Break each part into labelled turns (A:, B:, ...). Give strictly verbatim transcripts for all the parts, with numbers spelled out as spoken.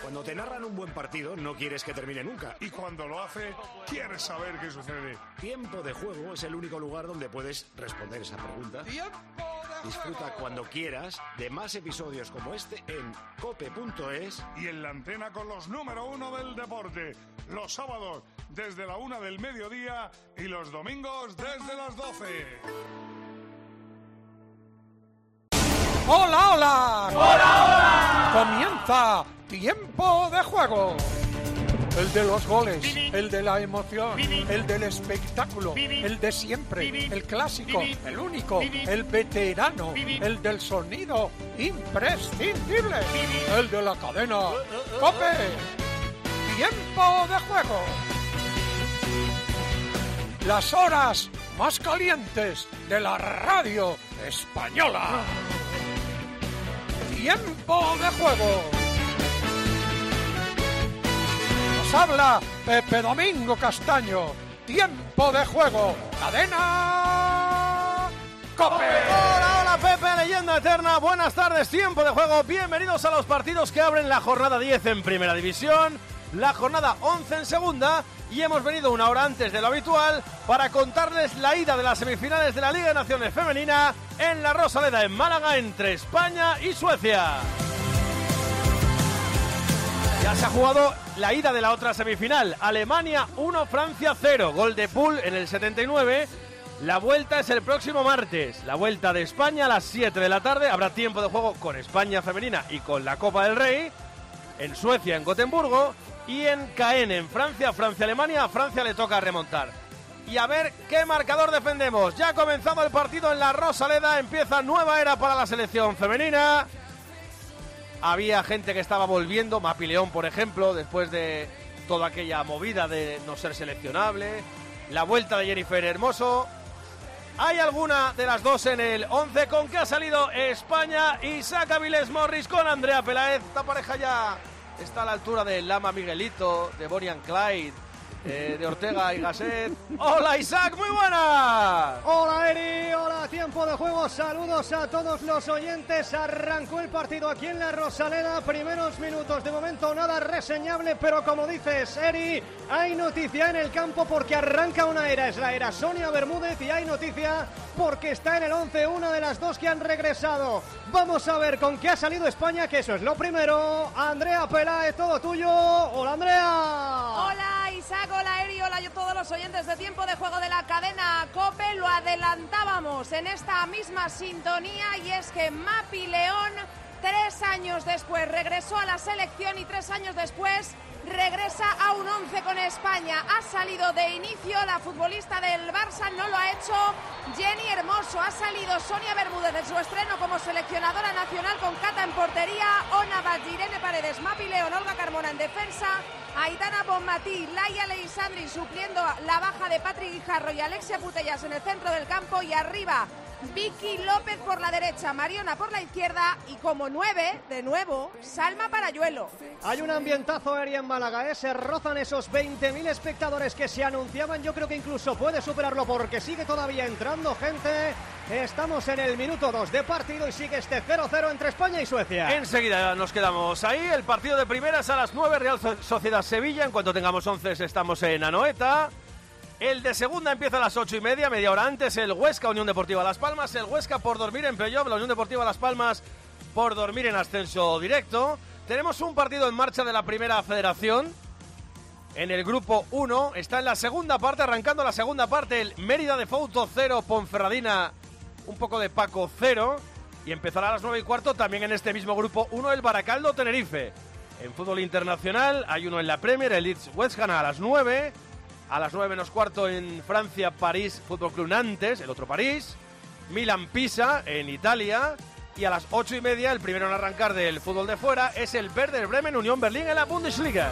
A: Cuando te narran un buen partido, no quieres que termine nunca.
B: Y cuando lo hace, quieres saber qué sucede.
A: Tiempo de Juego es el único lugar donde puedes responder esa pregunta.
C: ¡Tiempo de
A: Disfruta
C: juego!
A: cuando quieras de más episodios como este en cope punto es.
B: Y en la antena con los número uno del deporte. Los sábados desde la una del mediodía y los domingos desde las doce.
C: ¡Hola, hola!
D: ¡Hola, hola!
C: Comienza Tiempo de Juego. El de los goles, el de la emoción, el del espectáculo, el de siempre, el clásico, el único, el veterano, el del sonido imprescindible, el de la cadena COPE. Tiempo de Juego. Las horas más calientes de la radio española. Tiempo de Juego. Nos habla Pepe Domingo Castaño. Tiempo de Juego. Cadena COPE.
E: Hola, hola Pepe, leyenda eterna. Buenas tardes, Tiempo de Juego. Bienvenidos a los partidos que abren la jornada diez en Primera División, la jornada once en Segunda, y hemos venido una hora antes de lo habitual para contarles la ida de las semifinales de la Liga de Naciones Femenina en la Rosaleda, en Málaga, entre España y Suecia. Ya se ha jugado la ida de la otra semifinal. Alemania uno, Francia cero. Gol de Poul en el setenta y nueve. La vuelta es el próximo martes. La vuelta de España a las siete de la tarde. Habrá Tiempo de Juego con España femenina y con la Copa del Rey. En Suecia, en Gotemburgo. Y en Caen, en Francia, Francia-Alemania. A Francia le toca remontar. Y a ver qué marcador defendemos. Ya ha comenzado el partido en la Rosaleda. Empieza nueva era para la selección femenina. Había gente que estaba volviendo, Mapi León, por ejemplo, después de toda aquella movida de no ser seleccionable. La vuelta de Jennifer Hermoso. ¿Hay alguna de las dos en el once con que ha salido España? Isaac Avilés Morris con Andrea Peláez. Esta pareja ya está a la altura de Lama Miguelito, de Bonnie and Clyde, eh, de Ortega y Gasset. ¡Hola, Isaac! ¡Muy buena!
F: Hola, Eri. Hola, Tiempo de Juego. Saludos a todos los oyentes. Arrancó el partido aquí en la Rosaleda. Primeros minutos. De momento nada reseñable, pero como dices, Eri, hay noticia en el campo porque arranca una era. Es la era Sonia Bermúdez y hay noticia porque está en el once una de las dos que han regresado. Vamos a ver con qué ha salido España, que eso es lo primero. Andrea Peláez, todo tuyo. Hola, Andrea.
G: Hola, Isaac. Hola, Eri. Hola a todos los oyentes de Tiempo de Juego de la cadena COPE. Lo adelantábamos en esta misma sintonía y es que Mapi León, tres años después, regresó a la selección y tres años después regresa a un once con España. Ha salido de inicio la futbolista del Barça, no lo ha hecho Jenny Hermoso. Ha salido Sonia Bermúdez en su estreno como seleccionadora nacional con Cata en portería, Ona Badji, Irene Paredes, Mapi León, Olga Carmona en defensa, Aitana Bonmatí, Laia Leisandri supliendo la baja de Patrick Guijarro y Alexia Putellas en el centro del campo, y arriba Vicky López por la derecha, Mariona por la izquierda y como nueve, de nuevo, Salma Parayuelo.
F: Hay un ambientazo, Eri, en Málaga, ¿eh? Se rozan esos veinte mil espectadores que se anunciaban. Yo creo que incluso puede superarlo porque sigue todavía entrando gente. Estamos en el minuto dos de partido y sigue este cero cero entre España y Suecia.
E: Enseguida nos quedamos ahí. El partido de primeras a las nueve, Real Sociedad Sevilla. En cuanto tengamos once estamos en Anoeta. El de segunda empieza a las ocho y media, media hora antes, el Huesca Unión Deportiva Las Palmas. El Huesca por dormir en playoff, la Unión Deportiva Las Palmas por dormir en ascenso directo. Tenemos un partido en marcha de la Primera Federación. En el grupo uno está en la segunda parte, arrancando la segunda parte, el Mérida de Fouto cero, Ponferradina un poco de Paco cero. Y empezará a las nueve y cuarto también en este mismo grupo uno, el Baracaldo Tenerife. En fútbol internacional hay uno en la Premier, el Leeds West Ham a las nueve. A las nueve menos cuarto en Francia, París, Fútbol Club Nantes, el otro París. Milan Pisa en Italia. Y a las ocho y media, el primero en arrancar del fútbol de fuera es el Werder Bremen Unión Berlín en la Bundesliga.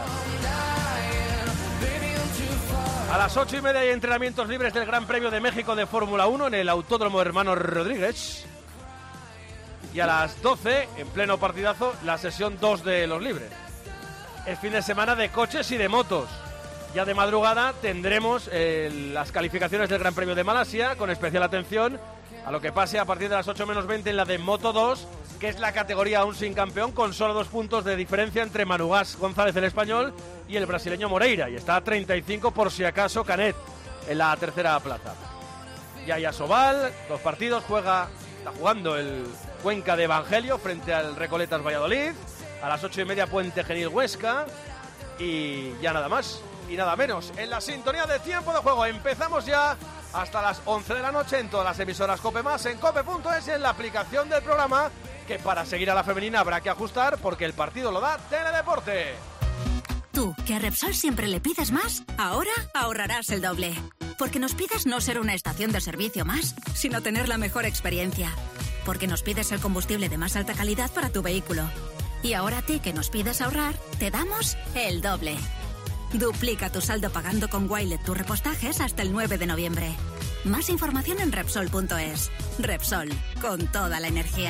E: A las ocho y media hay entrenamientos libres del Gran Premio de México de Fórmula uno en el Autódromo Hermano Rodríguez. Y a las doce, en pleno partidazo, la sesión dos de los libres. Es fin de semana de coches y de motos. Ya de madrugada tendremos eh, las calificaciones del Gran Premio de Malasia, con especial atención a lo que pase a partir de las ocho menos veinte en la de Moto dos, que que es la categoría aún sin campeón, con solo dos puntos de diferencia entre Manugás González, el español, y el brasileño Moreira, y está a treinta y cinco por si acaso Canet en la tercera plaza. Yaya Sobal, dos partidos, juega, está jugando el Cuenca de Evangelio frente al Recoletas Valladolid, a las ocho y media Puente Genil Huesca, y ya nada más y nada menos. En la sintonía de Tiempo de Juego empezamos ya hasta las once de la noche en todas las emisoras COPE+, en cope punto es y en la aplicación del programa, que para seguir a la femenina habrá que ajustar porque el partido lo da Teledeporte.
D: Tú, que a Repsol siempre le pides más, ahora ahorrarás el doble. Porque nos pides no ser una estación de servicio más, sino tener la mejor experiencia. Porque nos pides el combustible de más alta calidad para tu vehículo. Y ahora a ti, que nos pides ahorrar, te damos el doble. Duplica tu saldo pagando con Wilet tus repostajes hasta el nueve de noviembre. Más información en Repsol punto es. Repsol, con toda la energía.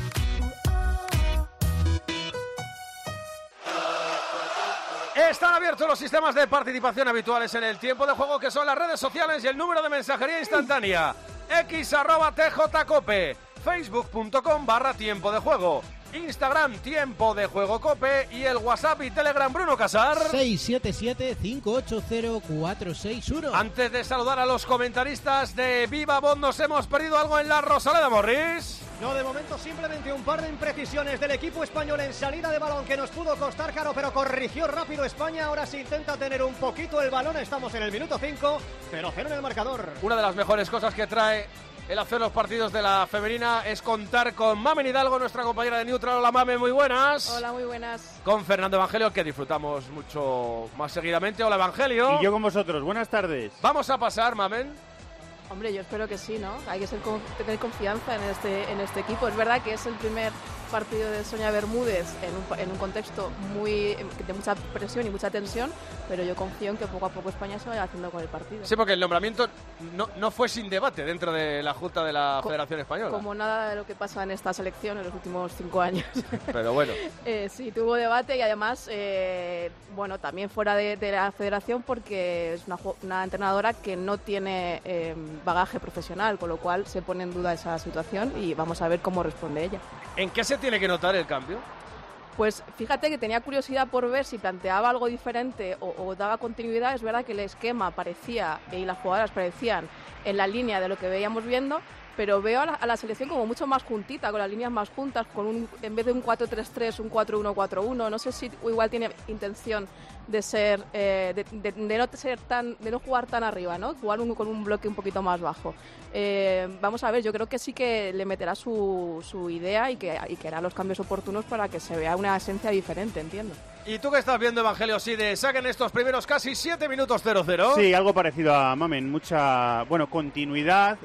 E: Están abiertos los sistemas de participación habituales en el Tiempo de Juego, que son las redes sociales y el número de mensajería instantánea. X arroba tjcope, facebook punto com barra Tiempo de Juego, Instagram Tiempo de Juego Cope y el WhatsApp y Telegram Bruno Casar.
H: seis siete siete, cinco ocho cero, cuatro seis uno.
E: Antes de saludar a los comentaristas de Viva Voz, ¿nos hemos perdido algo en la Rosaleda, Morris?
F: No, de momento simplemente un par de imprecisiones del equipo español en salida de balón que nos pudo costar caro, pero corrigió rápido España. Ahora se intenta tener un poquito el balón, estamos en el minuto cinco, cero cero en el marcador.
E: Una de las mejores cosas que trae el hacer los partidos de la femenina es contar con Mamen Hidalgo, nuestra compañera de Neutral. Hola, Mamen, muy buenas.
I: Hola, muy buenas.
E: Con Fernando Evangelio, que disfrutamos mucho más seguidamente. Hola, Evangelio.
J: Y yo con vosotros, buenas tardes.
E: Vamos a pasar, Mamen.
I: Hombre, yo espero que sí, ¿no? Hay que ser, tener confianza en este, en este equipo. Es verdad que es el primer partido de Sonia Bermúdez en un, en un contexto muy de mucha presión y mucha tensión, pero yo confío en que poco a poco España se vaya haciendo con el partido.
E: Sí, porque el nombramiento no, no fue sin debate dentro de la Junta de la Co Federación Española.
I: Como nada de lo que pasa en esta selección en los últimos cinco años.
E: Pero bueno.
I: eh, sí, tuvo debate y además, eh, bueno, también fuera de, de la federación, porque es una, una entrenadora que no tiene eh, bagaje profesional, con lo cual se pone en duda esa situación y vamos a ver cómo responde ella.
E: ¿En qué se tiene que notar el cambio?
I: Pues fíjate que tenía curiosidad por ver si planteaba algo diferente o, o daba continuidad. Es verdad que el esquema parecía y las jugadoras parecían en la línea de lo que veíamos viendo, pero veo a la, a la selección como mucho más juntita, con las líneas más juntas, con un, en vez de un cuatro tres tres, un cuatro uno cuatro uno. No sé si igual tiene intención de ser eh, de, de, de no ser tan, de no jugar tan arriba, ¿no? Jugar un, con un bloque un poquito más bajo. Eh, vamos a ver, yo creo que sí que le meterá su, su idea y que, y que hará los cambios oportunos para que se vea una esencia diferente, entiendo.
E: ¿Y tú qué estás viendo, Evangelio? Sí, de saquen estos primeros casi siete minutos cero cero.
J: Sí, algo parecido a Mamen, mucha, bueno, continuidad,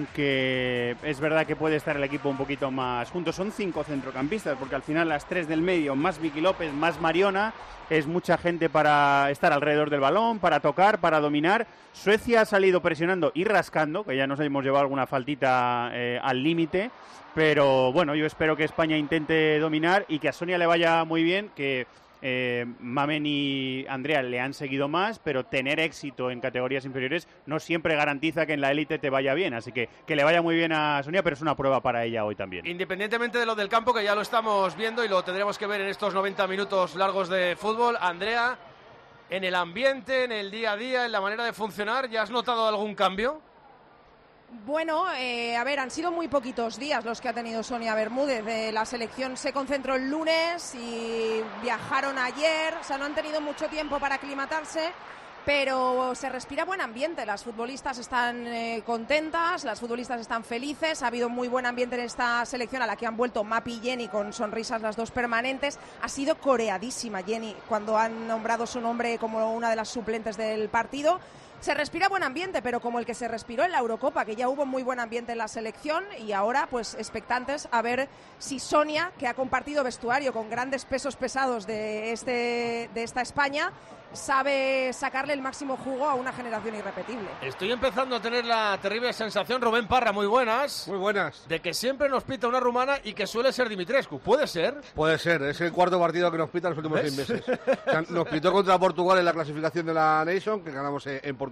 J: aunque es verdad que puede estar el equipo un poquito más juntos. Son cinco centrocampistas, porque al final las tres del medio, más Vicky López, más Mariona, es mucha gente para estar alrededor del balón, para tocar, para dominar. Suecia ha salido presionando y rascando, que ya nos hemos llevado alguna faltita eh, al límite, pero bueno, yo espero que España intente dominar y que a Sonia le vaya muy bien, que Eh, Mamen y Andrea le han seguido más, pero tener éxito en categorías inferiores no siempre garantiza que en la élite te vaya bien, así que que le vaya muy bien a Sonia, pero es una prueba para ella hoy también.
E: Independientemente de lo del campo, que ya lo estamos viendo y lo tendremos que ver en estos noventa minutos largos de fútbol, Andrea, en el ambiente, en el día a día, en la manera de funcionar, ¿ya has notado algún cambio?
G: Bueno, eh, a ver, han sido muy poquitos días los que ha tenido Sonia Bermúdez. Eh, la selección se concentró el lunes y viajaron ayer, o sea, no han tenido mucho tiempo para aclimatarse, pero se respira buen ambiente. Las futbolistas están eh, contentas, las futbolistas están felices. Ha habido muy buen ambiente en esta selección a la que han vuelto Mapi y Jenny con sonrisas las dos permanentes. Ha sido coreadísima Jenny cuando han nombrado su nombre como una de las suplentes del partido. Se respira buen ambiente, pero como el que se respiró en la Eurocopa, que ya hubo muy buen ambiente en la selección, y ahora pues expectantes a ver si Sonia, que ha compartido vestuario con grandes pesos pesados de, este, de esta España, sabe sacarle el máximo jugo a una generación irrepetible.
E: Estoy empezando a tener la terrible sensación, Rubén Parra, muy buenas.
K: Muy buenas.
E: De que siempre nos pita una rumana y que suele ser Dimitrescu. ¿Puede ser?
K: Puede ser, es el cuarto partido que nos pita en los últimos
E: ¿Ves?
K: seis meses. Nos pitó contra Portugal en la clasificación de la Nation, que ganamos en Portugal.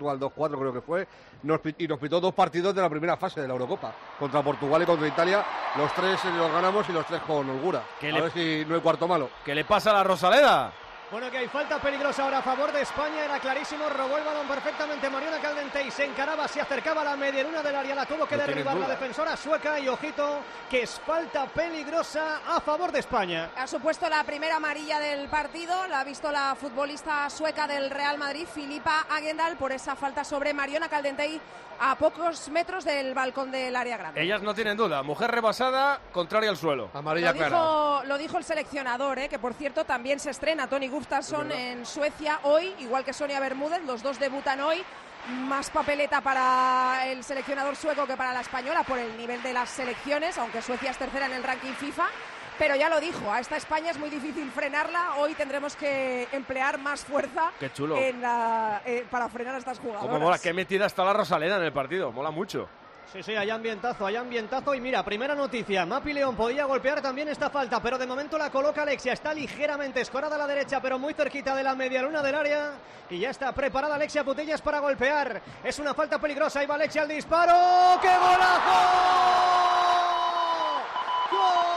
K: Portugal dos cuatro creo que fue, nos, y nos pitó dos partidos de la primera fase de la Eurocopa, contra Portugal y contra Italia, los tres los ganamos y los tres con holgura. A
E: le...
K: ver si no hay cuarto malo.
E: ¿Qué le pasa a la Rosaleda?
F: Bueno, que hay falta peligrosa ahora a favor de España, era clarísimo, robó el balón perfectamente Mariona Caldentey, se encaraba, se acercaba a la media luna del área, la tuvo que
K: no
F: derribar la defensora sueca y ojito, que es falta peligrosa a favor de España.
G: Ha supuesto la primera amarilla del partido, la ha visto la futbolista sueca del Real Madrid, Filipa Agendal, por esa falta sobre Mariona Caldentey a pocos metros del balcón del área grande.
E: Ellas no tienen duda, mujer rebasada, contraria al suelo.
K: Amarilla
G: lo
K: clara.
G: Dijo, lo dijo el seleccionador, ¿eh? Que por cierto también se estrena Toni Gustafsson en Suecia hoy, igual que Sonia Bermúdez, los dos debutan hoy. Más papeleta para el seleccionador sueco que para la española por el nivel de las selecciones, aunque Suecia es tercera en el ranking FIFA. Pero ya lo dijo, a esta España es muy difícil frenarla. Hoy tendremos que emplear más fuerza
E: Qué chulo.
G: En la, eh, para frenar a estas jugadoras.
E: Cómo mola, qué metida está la Rosaleda en el partido, mola mucho.
F: Sí, sí, hay ambientazo, hay ambientazo. Y mira, primera noticia, Mapi León podía golpear también esta falta, pero de momento la coloca Alexia. Está ligeramente escorada a la derecha, pero muy cerquita de la medialuna del área. Y ya está preparada Alexia Putellas para golpear. Es una falta peligrosa, ahí va Alexia al disparo. ¡Qué golazo! ¡Gol!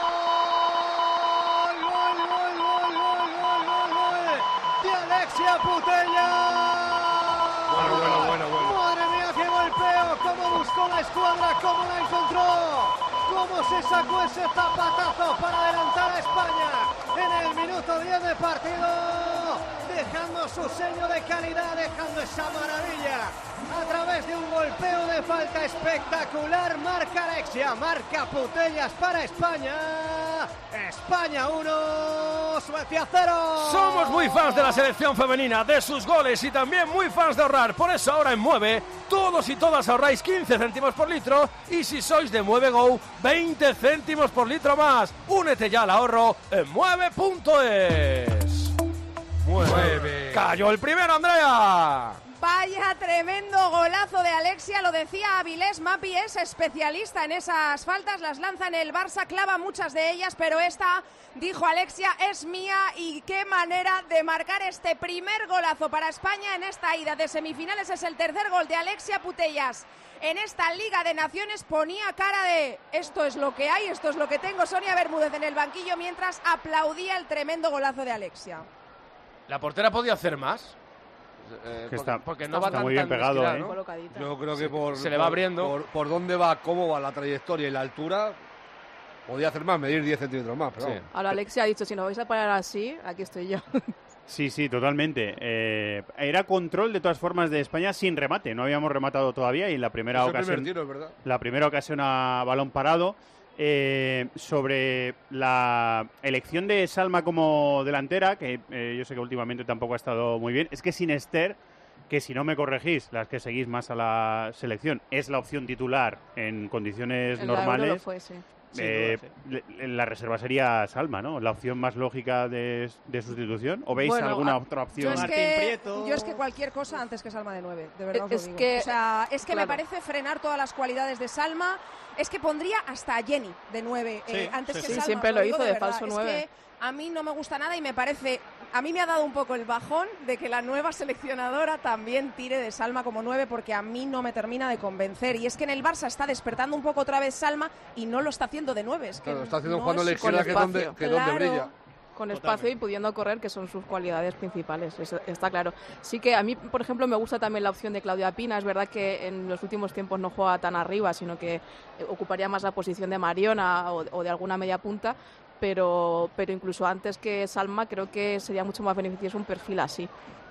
F: Alexia Putellas.
K: Bueno, bueno, bueno, bueno.
F: Madre mía, qué golpeo, cómo buscó la escuadra, cómo la encontró, cómo se sacó ese zapatazo para adelantar a España en el minuto diez de partido, dejando su sello de calidad, dejando esa maravilla a través de un golpeo de falta espectacular. Marca Alexia, marca Putellas para España. España uno, Suecia cero.
E: Somos muy fans de la selección femenina, de sus goles y también muy fans de ahorrar. Por eso ahora en Mueve, todos y todas ahorráis quince céntimos por litro y si sois de Mueve Go, veinte céntimos por litro más. Únete ya al ahorro en mueve punto es. Mueve. Cayó el primero, Andrea.
G: Vaya tremendo golazo de Alexia, lo decía Avilés, Mapi es especialista en esas faltas, las lanza en el Barça, clava muchas de ellas, pero esta, dijo Alexia, es mía y qué manera de marcar este primer golazo para España en esta ida de semifinales, es el tercer gol de Alexia Putellas. En esta Liga de Naciones ponía cara de esto es lo que hay, esto es lo que tengo, Sonia Bermúdez en el banquillo mientras aplaudía el tremendo golazo de Alexia.
E: ¿La portera podía hacer más?
J: Eh, que está,
E: porque no
J: está
E: va tan,
J: muy bien
E: tan
J: pegado, ¿eh?
K: Yo creo que por,
E: se le va abriendo.
K: Por, por, por dónde va, cómo va la trayectoria y la altura, podía hacer más, medir diez centímetros más. Pero sí.
I: Ahora Alexia ha dicho, si no vais a parar así, aquí estoy yo.
J: Sí, sí, totalmente. Eh, era control de todas formas de España sin remate. No habíamos rematado todavía y la primera
K: es el
J: ocasión,
K: primer tiro, es verdad.
J: La primera ocasión a balón parado. Eh, sobre la elección de Salma como delantera, que eh, yo sé que últimamente tampoco ha estado muy bien, es que sin Esther, que si no me corregís, las que seguís más a la selección, es la opción titular en condiciones
I: en
J: normales.
I: La, fue, sí.
J: Eh, duda, sí. La reserva sería Salma, ¿no? La opción más lógica de, de sustitución. ¿O veis
I: bueno,
J: alguna
I: a,
J: otra opción?
G: Yo es, que, yo es que cualquier cosa antes que Salma de nueve, de verdad.
I: Es,
G: os lo digo.
I: que,
G: o sea, es que
I: claro.
G: me parece frenar todas las cualidades de Salma. Es que pondría hasta a Jenny de nueve
F: sí,
G: eh, antes
F: sí,
G: que
F: sí.
G: Salma.
I: Siempre lo, lo
G: hizo
I: de, de
G: es
I: falso nueve.
G: Que a mí no me gusta nada y me parece... A mí me ha dado un poco el bajón de que la nueva seleccionadora también tire de Salma como nueve porque a mí no me termina de convencer. Y es que en el Barça está despertando un poco otra vez Salma y no lo está haciendo de nueve. Es que
K: claro, está haciendo
G: no
K: jugando a la izquierda que es donde, que
G: claro.
K: donde brilla.
I: Con espacio y pudiendo correr, que son sus cualidades principales, eso está claro. Sí que a mí, por ejemplo, me gusta también la opción de Claudia Pina. Es verdad que en los últimos tiempos no juega tan arriba, sino que ocuparía más la posición de Mariona o, o de alguna media punta, pero, pero incluso antes que Salma creo que sería mucho más beneficioso un perfil así.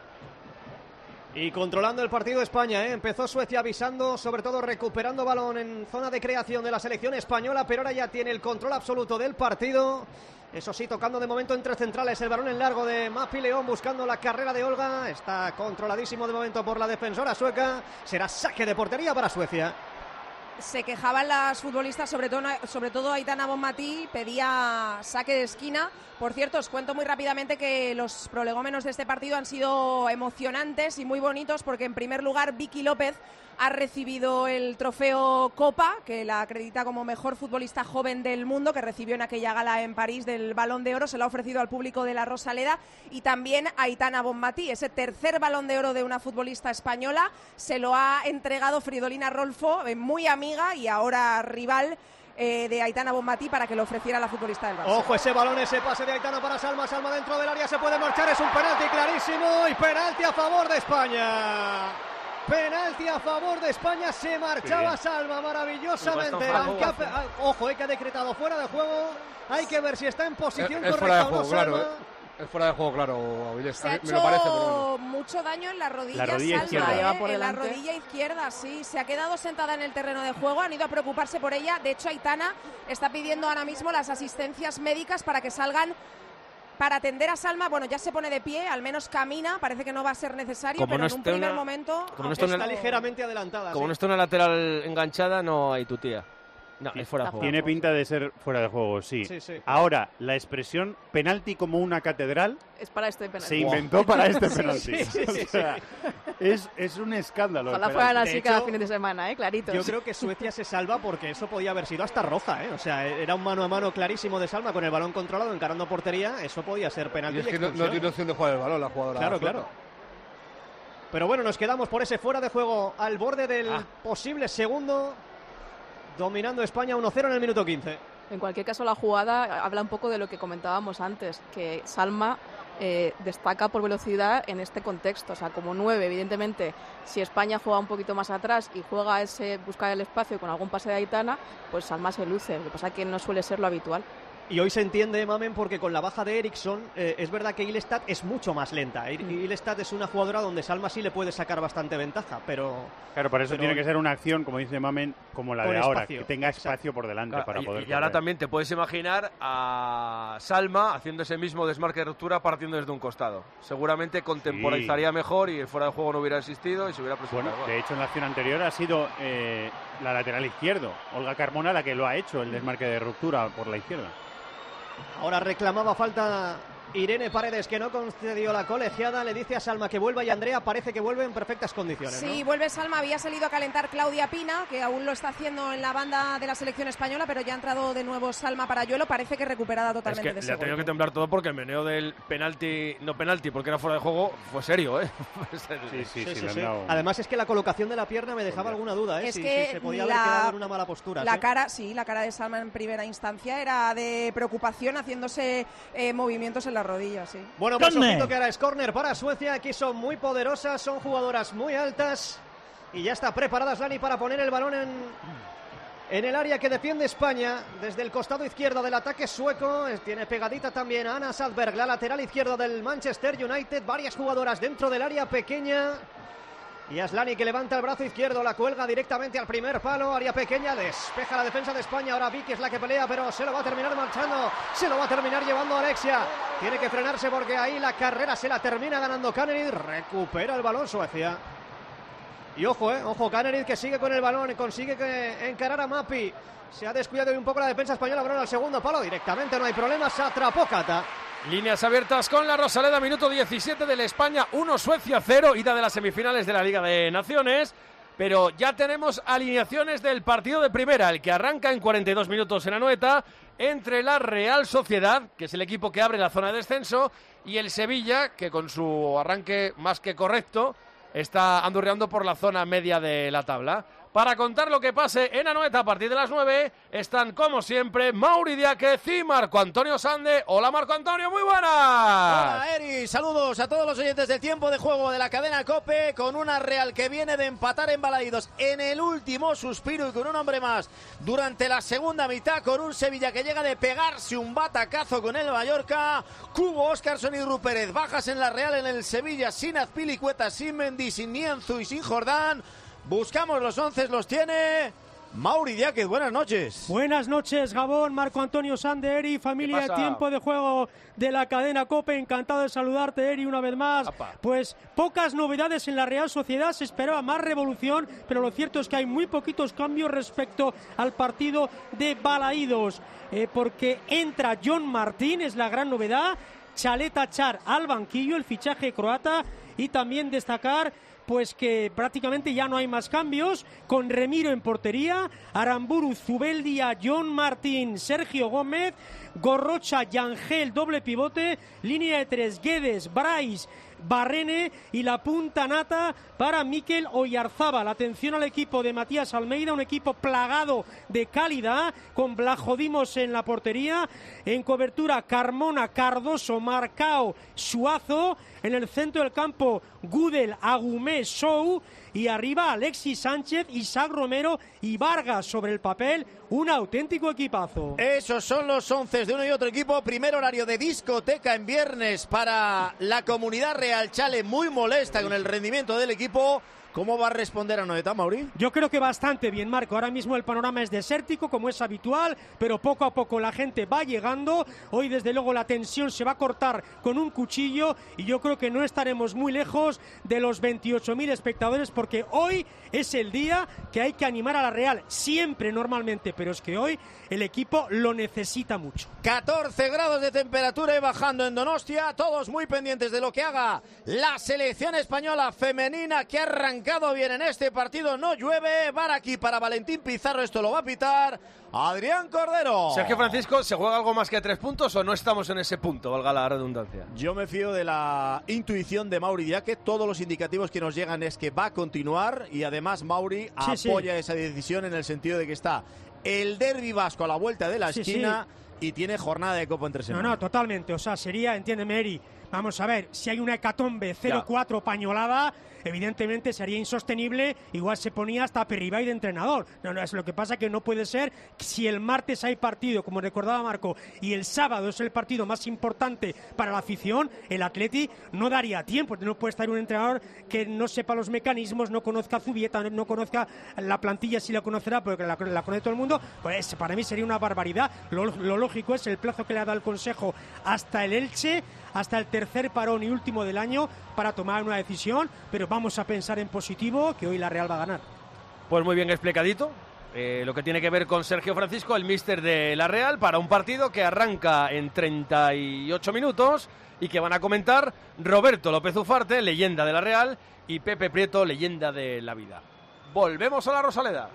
F: Y controlando el partido España, ¿eh? Empezó Suecia avisando, sobre todo recuperando balón en zona de creación de la selección española, pero ahora ya tiene el control absoluto del partido. Eso sí, tocando de momento entre centrales el balón en largo de Mapi León, buscando la carrera de Olga. Está controladísimo de momento por la defensora sueca. Será saque de portería para Suecia.
G: se quejaban las futbolistas, sobre todo, sobre todo Aitana Bonmatí, pedía saque de esquina. Por cierto, os cuento muy rápidamente que los prolegómenos de este partido han sido emocionantes y muy bonitos, porque en primer lugar Vicky López ha recibido el trofeo Copa, que la acredita como mejor futbolista joven del mundo, que recibió en aquella gala en París del Balón de Oro. Se lo ha ofrecido al público de la Rosaleda. Y también Aitana Bonmatí, ese tercer Balón de Oro de una futbolista española, se lo ha entregado Fridolina Rolfo, muy amiga y ahora rival eh, de Aitana Bonmatí, para que lo ofreciera a la futbolista del Barça.
F: Ojo, ese balón, ese pase de Aitana para Salma. Salma dentro del área, se puede marchar, es un penalti clarísimo y penalti a favor de España. Penalti a favor de España, se marchaba Salma maravillosamente. Aunque ha, ojo, eh, que ha decretado fuera de juego. Hay que ver si está en posición
K: es, es
F: correcta
K: fuera de juego,
F: o no,
K: claro,
F: Salma.
K: Eh. Es fuera de juego, claro, Avilés.
G: Se ha
K: me
G: hecho
K: lo parece, pero bueno.
G: mucho daño en la rodilla,
J: la rodilla
G: Salma,
J: izquierda.
G: ¿eh?
I: Por
G: En la
I: delante.
G: rodilla izquierda, sí. Se ha quedado sentada en el terreno de juego, han ido a preocuparse por ella. De hecho, Aitana está pidiendo ahora mismo las asistencias médicas para que salgan para atender a Salma. Bueno, ya se pone de pie, al menos camina, parece que no va a ser necesario,
E: Como
G: pero
E: no
G: en un
E: esté
G: primer
E: una-
G: momento
E: como no esté
F: Está
E: una-
F: ligeramente adelantada.
E: Como
F: sí.
E: no está una lateral enganchada, no hay tu tía. No, es fuera de juego.
J: Tiene pinta de ser fuera de juego, sí.
F: Sí, sí.
J: Ahora, la expresión penalti como una catedral
I: Es para este penalti.
J: se inventó para este
I: Sí,
J: penalti.
I: sí, sí, sí,
J: O sea, es, es un escándalo. el
I: Ojalá
J: penalti.
I: fueran así
F: De
I: cada
F: hecho,
I: fin de semana, ¿eh? Claritos.
F: Yo creo que Suecia se salva porque eso podía haber sido hasta roja, ¿eh? O sea, era un mano a mano clarísimo de Salma con el balón controlado, encarando portería. Eso podía ser penalti.
K: Y es
F: y
K: que no, no
F: expulsión.
K: tiene opción de jugar el balón la jugadora.
F: Claro,
K: sueca.
F: claro. Pero bueno, nos quedamos por ese fuera de juego al borde del
E: Ah.
F: posible segundo. Dominando España uno cero en el minuto quince.
I: En cualquier caso, la jugada habla un poco de lo que comentábamos antes, que Salma eh, destaca por velocidad en este contexto. O sea, como nueve, evidentemente, si España juega un poquito más atrás y juega ese buscar el espacio con algún pase de Aitana, pues Salma se luce. Lo que pasa es que no suele ser lo habitual.
F: Y hoy se entiende, Mamen, porque con la baja de Eriksson, eh, es verdad que Ilestad es mucho más lenta. I- Ilestad es una jugadora donde Salma sí le puede sacar bastante ventaja, pero...
J: Claro, por eso
F: pero-
J: tiene que ser una acción, como dice Mamen, como la
F: Con
J: de ahora,
F: espacio,
J: que tenga
F: exacto.
J: espacio por delante
E: Claro,
J: para
E: y,
J: poder
E: y ahora
J: correr.
E: también te puedes imaginar a Salma haciendo ese mismo desmarque de ruptura partiendo desde un costado. Seguramente contemporizaría mejor y el fuera de juego no hubiera existido y se hubiera presentado.
J: Bueno,
E: igual.
J: de hecho en la acción anterior ha sido eh, la lateral izquierdo, Olga Carmona, la que lo ha hecho, el desmarque de ruptura por la izquierda.
F: Ahora reclamaba falta Irene Paredes, que no concedió la colegiada. Le dice a Salma que vuelva y Andrea parece que vuelve en perfectas condiciones,
G: Sí,
F: ¿no?
G: vuelve Salma. Había salido a calentar Claudia Pina, que aún lo está haciendo en la banda de la selección española, pero ya ha entrado de nuevo Salma Parayuelo. Parece que recuperada
E: Es
G: totalmente
E: que
G: de
E: le
G: ese
E: ha tenido que
G: golpe.
E: temblar todo porque el meneo del penalti, no penalti, porque era fuera de juego, fue serio, ¿eh?
J: Sí, sí,
F: Sí,
J: sí,
F: sí,
J: le han
F: sí.
J: dado-
F: Además es que la colocación de la pierna me dejaba alguna duda, ¿eh?
G: Es
F: si,
G: que
F: si se podía
G: la-
F: haber quedado en una mala postura.
G: La
F: ¿sí?
G: cara, sí, la cara de Salma en primera instancia era de preocupación, haciéndose eh, movimientos en la rodilla, sí.
F: Bueno, pues
H: Corner.
F: ojito que ahora es córner para Suecia. Aquí son muy poderosas, son jugadoras muy altas. Y ya está preparada Slani para poner el balón en, en el área que defiende España. Desde el costado izquierdo del ataque sueco. Es- Tiene pegadita también a Anna Salberg, la lateral izquierda del Manchester United. Varias jugadoras dentro del área pequeña. Y Aslani que levanta el brazo izquierdo, la cuelga directamente al primer palo, área pequeña, despeja la defensa de España. Ahora Vicky es la que pelea, pero se lo va a terminar marchando, se lo va a terminar llevando Alexia. Tiene que frenarse porque ahí la carrera se la termina ganando Kaneryd. Recupera el balón Suecia. Y ojo, eh, ojo, Kaneryd que sigue con el balón, consigue que encarar a Mapi. Se ha descuidado un poco la defensa española, balón al segundo palo, directamente, no hay problema, se atrapó Cata.
E: Líneas abiertas con la Rosaleda, minuto diecisiete del España uno, Suecia cero, ida de las semifinales de la Liga de Naciones. Pero ya tenemos alineaciones del partido de primera, el que arranca en cuarenta y dos minutos en Anoeta, entre la Real Sociedad, que es el equipo que abre la zona de descenso, y el Sevilla, que con su arranque más que correcto, está andurreando por la zona media de la tabla. Para contar lo que pase en Anoeta a partir de las nueve, están como siempre Mauri Diáquez y Marco Antonio Sande. Hola Marco Antonio, muy buenas.
L: Hola Eri, saludos a todos los oyentes del tiempo de juego de la cadena COPE, con una Real que viene de empatar en Balaídos en el último suspiro y con un hombre más durante la segunda mitad, con un Sevilla que llega de pegarse un batacazo con el Mallorca. Cubo, Óscarson y Rupérez, bajas en la Real, en el Sevilla sin Azpilicueta, sin Mendy, sin Nianzú y sin Jordán. Buscamos los once, los tiene Mauri Diáquez, buenas noches.
M: Buenas noches, Gabón, Marco Antonio Sande, Eri, familia de Tiempo de Juego de la cadena COPE. Encantado de saludarte, Eri, una vez más. Apa. Pues pocas novedades en la Real Sociedad, se esperaba más revolución, pero lo cierto es que hay muy poquitos cambios respecto al partido de Balaídos, eh, porque entra John Martín, es la gran novedad, Chaleta Char al banquillo, el fichaje croata, y también destacar pues que prácticamente ya no hay más cambios, con Remiro en portería, Aramburu, Zubeldia, John Martín, Sergio Gómez, Gorrocha, Yangel, doble pivote, línea de tres, Guedes, Brais, Barrene y la punta nata para Mikel Oyarzábal. Atención al equipo de Matías Almeida, un equipo plagado de calidad, con Blajodimos en la portería, en cobertura Carmona, Cardoso, Marcao, Suazo, en el centro del campo Gudel, Agumé, Sou, y arriba Alexis Sánchez, Isaac Romero y Vargas. Sobre el papel, un auténtico equipazo.
L: Esos son los once de uno y otro equipo. Primer horario de discoteca en viernes para la comunidad Real Chale, muy molesta con el rendimiento del equipo. ¿Cómo va a responder a Noeta, Mauri?
M: Yo creo que bastante bien, Marco. Ahora mismo el panorama es desértico, como es habitual, pero poco a poco la gente va llegando. Hoy, desde luego, la tensión se va a cortar con un cuchillo y yo creo que no estaremos muy lejos de los veintiocho mil espectadores, porque hoy es el día que hay que animar a la Real, siempre, normalmente, pero es que hoy el equipo lo necesita mucho.
L: catorce grados de temperatura y bajando en Donostia, todos muy pendientes de lo que haga la selección española femenina, que arranca bien en este partido. No llueve, van aquí para Valentín Pizarro, esto lo va a pitar Adrián Cordero.
E: Sergio Francisco, ¿se juega algo más que tres puntos o no estamos en ese punto, valga la redundancia?
L: Yo me fío de la intuición de Mauri Diáquez. Todos los indicativos que nos llegan es que va a continuar, y además Mauri sí, apoya sí. esa decisión, en el sentido de que está el derbi vasco a la vuelta de la sí, esquina sí. y tiene jornada de Copa entre semana.
M: No, no, totalmente, o sea, sería, entiéndeme, Eri, vamos a ver, si hay una hecatombe cero cuatro pañolada, evidentemente sería insostenible, igual se ponía hasta Perribay de entrenador. No, no, es lo que pasa que no puede ser, si el martes hay partido, como recordaba Marco, y el sábado es el partido más importante para la afición, el Atleti no daría tiempo. No puede estar un entrenador que no sepa los mecanismos, no conozca Zubieta, no conozca la plantilla, si la conocerá, porque la, la conoce todo el mundo. Pues para mí sería una barbaridad. Lo, lo lógico es el plazo que le ha dado el Consejo hasta el Elche, hasta el tercer parón y último del año, para tomar una decisión, pero vamos a pensar en positivo, que hoy la Real va a ganar.
E: Pues muy bien explicadito, eh, lo que tiene que ver con Sergio Francisco, el míster de la Real, para un partido que arranca en treinta y ocho minutos y que van a comentar Roberto López Ufarte, leyenda de la Real, y Pepe Prieto, leyenda de la vida. Volvemos a la Rosaleda.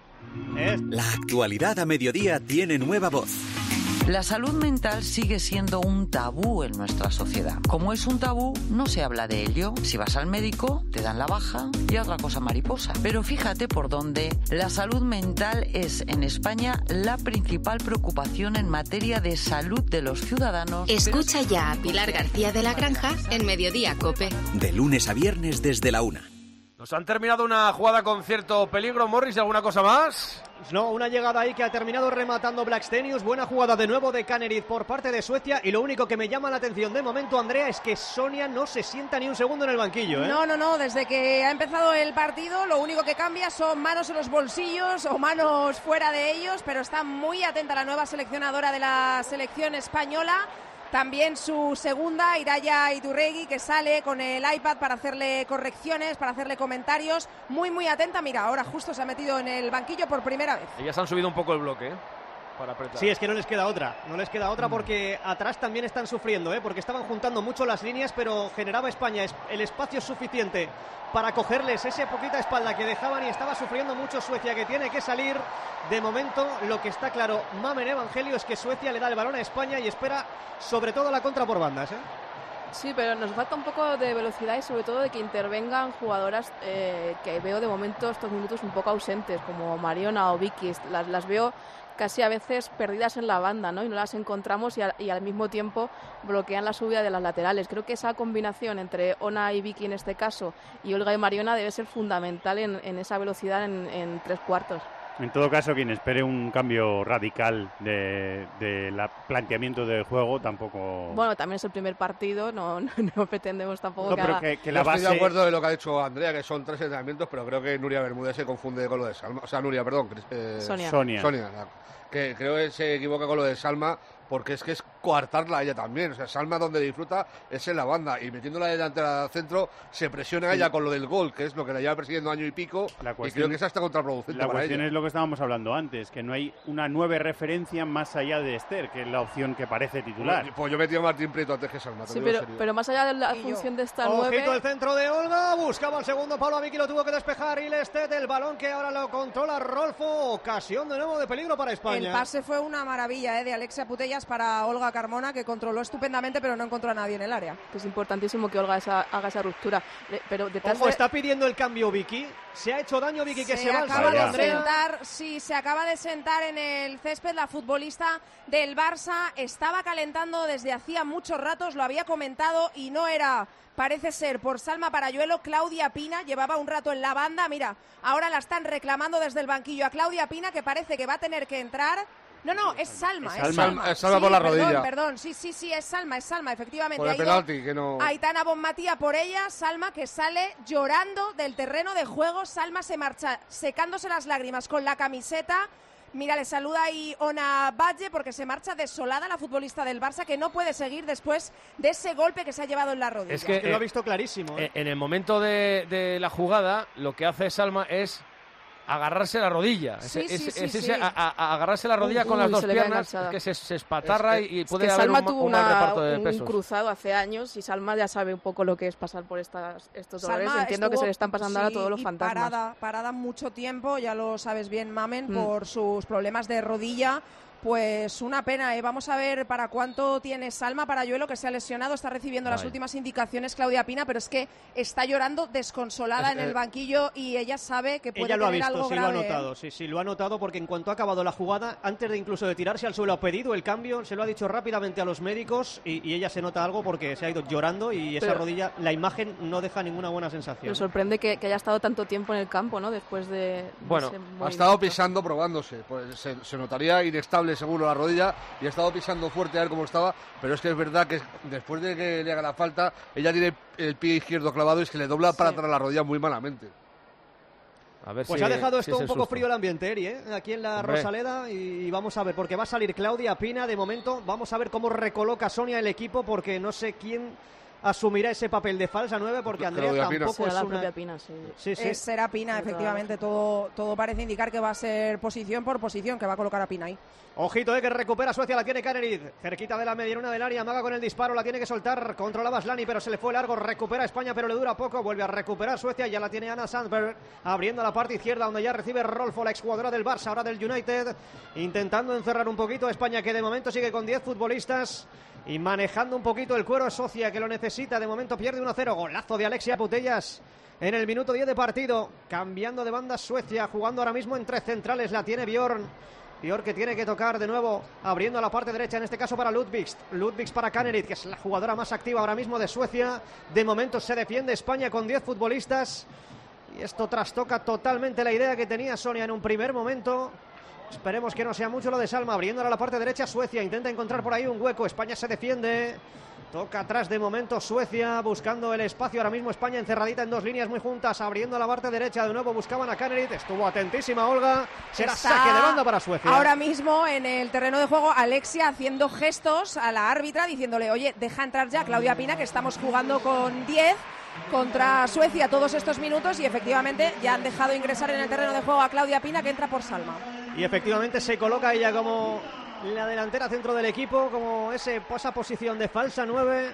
N: La actualidad a mediodía tiene nueva voz.
O: La salud mental sigue siendo un tabú en nuestra sociedad. Como es un tabú, no se habla de ello. Si vas al médico, te dan la baja y a otra cosa mariposa. Pero fíjate por dónde la salud mental es en España la principal preocupación en materia de salud de los ciudadanos.
P: Escucha ya a Pilar García de la Granja en Mediodía COPE.
N: De lunes a viernes desde la una.
E: Nos han terminado una jugada con cierto peligro, Morris, ¿alguna cosa más?
F: No, una llegada ahí que ha terminado rematando Blackstenius. Buena jugada de nuevo de Kaneryd por parte de Suecia. Y lo único que me llama la atención de momento, Andrea, es que Sonia no se sienta ni un segundo en el banquillo, ¿eh?
G: No, no, no. Desde que ha empezado el partido, lo único que cambia son manos en los bolsillos o manos fuera de ellos. Pero está muy atenta la nueva seleccionadora de la selección española. También su segunda, Iraya Iturregui, que sale con el iPad para hacerle correcciones, para hacerle comentarios. Muy, muy atenta. Mira, ahora justo se ha metido en el banquillo por primera vez.
E: Ellas han subido un poco el bloque, ¿eh? Para apretar.
F: Sí, es que no les queda otra. No les queda otra porque atrás también están sufriendo, ¿eh? Porque estaban juntando mucho las líneas, pero generaba España el espacio suficiente para cogerles esa poquita espalda que dejaban, y estaba sufriendo mucho Suecia, que tiene que salir. De momento, lo que está claro, Mamen Evangelio, es que Suecia le da el balón a España y espera sobre todo la contra por bandas, ¿eh?
I: Sí, pero nos falta un poco de velocidad y sobre todo de que intervengan jugadoras eh, que veo de momento estos minutos un poco ausentes, como Mariona o Vicky. Las, las veo casi a veces perdidas en la banda, ¿no? Y no las encontramos, y, a, y al mismo tiempo bloquean la subida de las laterales. Creo que esa combinación entre Ona y Vicky en este caso, y Olga y Mariona, debe ser fundamental en, en esa velocidad en, en tres cuartos.
J: En todo caso, quien espere un cambio radical de, de la planteamiento del juego tampoco...
I: Bueno, también es el primer partido, no, no, no pretendemos tampoco
K: no,
I: que
K: pero
I: haga...
K: que, que la base... Estoy de acuerdo de lo que ha dicho Andrea, que son tres entrenamientos, pero creo que Nuria Bermúdez se confunde con lo de Salma. O sea, Nuria, perdón. Eh,
I: Sonia.
J: Sonia.
K: Sonia, la, que creo que se equivoca con lo de Salma, porque es que es coartarla a ella también. O sea, Salma donde disfruta es en la banda, y metiéndola delantera al centro se presiona a ella sí. con lo del gol, que es lo que la lleva persiguiendo año y pico, la cuestión, y creo que es hasta contraproducente
J: la
K: para
J: cuestión
K: ella.
J: Es lo que estábamos hablando antes, que no hay una nueve referencia más allá de Esther, que es la opción que parece titular.
K: Pues, pues yo metí a Martín Prieto antes que Salma.
I: Sí, pero, pero más allá de la función de esta nueve...
F: Ojito el centro de Olga, buscaba el segundo palo a Vicky, lo tuvo que despejar y Lestet, el balón que ahora lo controla Rolfo, ocasión de nuevo de peligro para España.
G: El pase fue una maravilla, ¿eh? De Alexia Putellas para Olga Carmona, que controló estupendamente, pero no encontró a nadie en el área.
I: Es importantísimo que Olga esa, haga esa ruptura. Pero detrás
F: Ojo,
I: de...
F: está pidiendo el cambio Vicky. Se ha hecho daño Vicky, que se,
G: se
F: va
G: acaba
F: al
G: de
F: Andrea.
G: sentar, sí, se acaba de sentar en el césped la futbolista del Barça. Estaba calentando desde hacía muchos ratos, lo había comentado, y no era... Parece ser por Salma Parayuelo. Claudia Pina llevaba un rato en la banda. Mira, ahora la están reclamando desde el banquillo a Claudia Pina, que parece que va a tener que entrar. No, no, es Salma, es,
K: es
G: Salma.
K: Salma, es Salma
G: sí,
K: por la
G: perdón,
K: rodilla.
G: Perdón, sí, sí, sí, es Salma, es Salma, efectivamente.
K: Por el penalti, que no...
G: Aitana Bonmatía por ella, Salma que sale llorando del terreno de juego. Salma se marcha secándose las lágrimas con la camiseta. Mira, le saluda ahí Ona Badge, porque se marcha desolada la futbolista del Barça, que no puede seguir después de ese golpe que se ha llevado en la rodilla.
E: Es que,
F: es que
E: eh,
F: lo ha visto clarísimo. ¿eh?
E: En el momento de, de la jugada, lo que hace Salma es agarrarse la rodilla.
G: Sí,
E: es,
G: sí,
E: es,
G: sí,
E: es,
G: sí.
E: A, a, a agarrarse la rodilla
I: Uy,
E: con las
I: uy,
E: dos
I: se le ve
E: piernas, es
I: enganchada.
E: que se, se espatarra
K: Es que-
E: y puede
I: Es que
E: haber
I: Salma
E: un,
I: tuvo
E: un mal
I: una-
E: reparto de
I: un
E: pesos.
I: cruzado hace años y Salma ya sabe un poco lo que es pasar por estas, estos dolores.
G: Salma
I: Entiendo que
G: estuvo,
I: se le están pasando
G: sí,
I: ahora todos los
G: y
I: fantasmas.
G: Parada, parada mucho tiempo, ya lo sabes bien, Mamen,
I: Mm.
G: por sus problemas de rodilla. Pues una pena, ¿eh? Vamos a ver para cuánto tiene Salma Parayuelo, que se ha lesionado, está recibiendo las
E: Vaya.
G: últimas indicaciones Claudia Pina, pero es que está llorando desconsolada
F: Es-
G: en el
F: eh,
G: banquillo y ella sabe que puede
F: Ella lo ha
G: tener
F: visto,
G: algo
F: sí lo ha
G: grave. ¿eh?
F: notado, sí, sí, lo ha notado, porque en cuanto ha acabado la jugada, antes de incluso de tirarse al suelo, ha pedido el cambio, se lo ha dicho rápidamente a los médicos y, y ella se nota algo porque se ha ido llorando y esa
I: Pero-
F: rodilla, la imagen no deja ninguna buena sensación.
I: Me sorprende que, que haya estado tanto tiempo en el campo, ¿no? Después de, de
E: Bueno,
I: ese
K: Ha
I: movimiento.
K: estado pisando, probándose. Pues se, se notaría inestable seguro la rodilla, y ha estado pisando fuerte a ver cómo estaba, pero es que es verdad que después de que le haga la falta, ella tiene el pie izquierdo clavado y es que le dobla para
F: Sí.
K: atrás la rodilla muy malamente.
E: A ver
F: Pues
E: si-
F: ha dejado
E: si
F: esto
E: es
F: un
E: el
F: poco
E: susto.
F: frío el ambiente, Eri, ¿eh? Aquí en la
E: Hombre.
F: Rosaleda, y, y vamos a ver, porque va a salir Claudia Pina de momento. Vamos a ver cómo recoloca Sonia el equipo, porque no sé quién asumirá ese papel de falsa nueve, porque Andrea
K: Claudia Pina.
F: tampoco
I: Será
F: es
I: la
F: una...
I: propia Pina, sí.
F: Sí, sí.
G: Es- será Pina,
I: De toda
G: efectivamente, todo, todo parece indicar que va a ser posición por posición, que va a colocar a Pina ahí.
F: Ojito, eh, que recupera Suecia, la tiene Kaneryd, cerquita de la medianuna del área, amaga con el disparo, la tiene que soltar, controlaba Slani, pero se le fue largo, recupera España, pero le dura poco, vuelve a recuperar Suecia, ya la tiene Anna Sandberg, abriendo la parte izquierda, donde ya recibe Rolfo, la exjugadora del Barça, ahora del United, intentando encerrar un poquito a España, que de momento sigue con diez futbolistas, y manejando un poquito el cuero Suecia, que lo necesita, de momento pierde uno a cero, golazo de Alexia Putellas en el minuto diez de partido, cambiando de banda Suecia, jugando ahora mismo en tres centrales, la tiene Bjorn. Bjorn, que tiene que tocar de nuevo, abriendo a la parte derecha, en este caso para Ludvigs. Ludvigs para Kaneryd, que es la jugadora más activa ahora mismo de Suecia. De momento se defiende España con diez futbolistas. Y esto trastoca totalmente la idea que tenía Sonia en un primer momento. Esperemos que no sea mucho lo de Salma, abriendo a la parte derecha Suecia. Intenta encontrar por ahí un hueco. España se defiende. Toca atrás de momento Suecia, buscando el espacio. Ahora mismo España encerradita en dos líneas muy juntas, abriendo a la parte derecha. De nuevo buscaban a Kaneryd. Estuvo atentísima Olga. Será
G: Está
F: saque de banda para Suecia.
G: Ahora mismo en el terreno de juego Alexia haciendo gestos a la árbitra diciéndole, oye, deja entrar ya Claudia Pina, que estamos jugando con diez contra Suecia todos estos minutos, y efectivamente ya han dejado ingresar en el terreno de juego a Claudia Pina, que entra por Salma.
F: Y efectivamente se coloca ella como la delantera centro del equipo, como ese, esa posición de falsa nueve.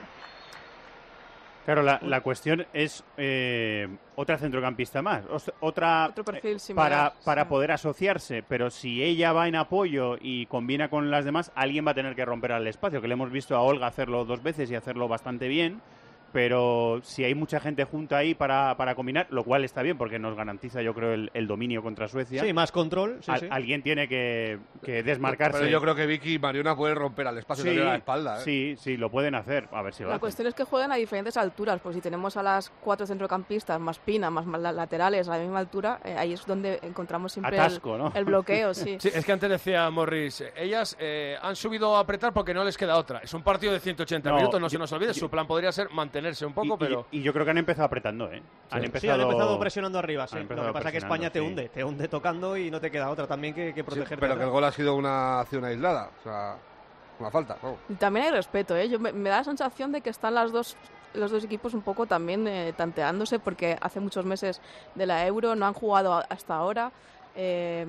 J: Claro, la, la cuestión es eh, otra centrocampista más, os- otra
I: Otro perfil
J: eh,
I: similar,
J: para, para
I: sí.
J: poder asociarse, pero si ella va en apoyo y combina con las demás, alguien va a tener que romper al espacio, que le hemos visto a Olga hacerlo dos veces y hacerlo bastante bien, pero si hay mucha gente junta ahí para, para combinar, lo cual está bien porque nos garantiza, yo creo, el, el dominio contra Suecia.
F: Sí, más control. Sí,
J: Al,
F: sí.
J: Alguien tiene que, que desmarcarse.
K: Pero yo creo que Vicky y Mariona pueden romper al espacio
J: sí,
K: de la espalda. ¿eh?
J: Sí, sí, lo pueden hacer. A ver si lo
I: La
J: hacen.
I: cuestión es que juegan a diferentes alturas, pues si tenemos a las cuatro centrocampistas, más Pina, más más laterales, a la misma altura, eh, ahí es donde encontramos siempre
E: Atasco,
I: el,
E: ¿no?
I: el bloqueo, sí.
E: Sí, es que antes decía Morris, ellas eh, han subido a apretar porque no les queda otra. Es un partido de ciento ochenta
J: No,
E: minutos, no
J: yo-
E: se nos olvide.
J: yo-
E: Su plan podría ser mantenerse un poco,
J: Y- y-
E: pero...
J: Y, yo creo que han empezado apretando, ¿eh? Han
F: Sí,
J: empezado,
F: han empezado presionando arriba, sí.
J: han
F: Lo
J: empezado
F: que pasa es que
J: presionando,
F: España te
J: sí.
F: hunde, te hunde tocando y no te queda otra también que, que
K: Sí,
F: protegerte.
K: pero que el
F: atrás.
K: gol ha sido una acción aislada. O sea, una falta. vamos.
I: Y también hay respeto, ¿eh? Yo me, me da la sensación de que están las dos los dos equipos un poco también eh, tanteándose porque hace muchos meses de la Euro no han jugado a- hasta ahora. eh,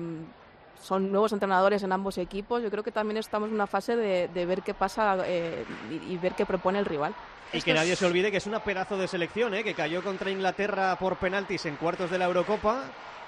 I: son nuevos entrenadores en ambos equipos. Yo creo que también estamos en una fase de, de ver qué pasa eh, y, y ver qué propone el rival.
F: Y que nadie se olvide que es una pedazo de selección, ¿eh? Que cayó contra Inglaterra por penaltis en cuartos de la Eurocopa,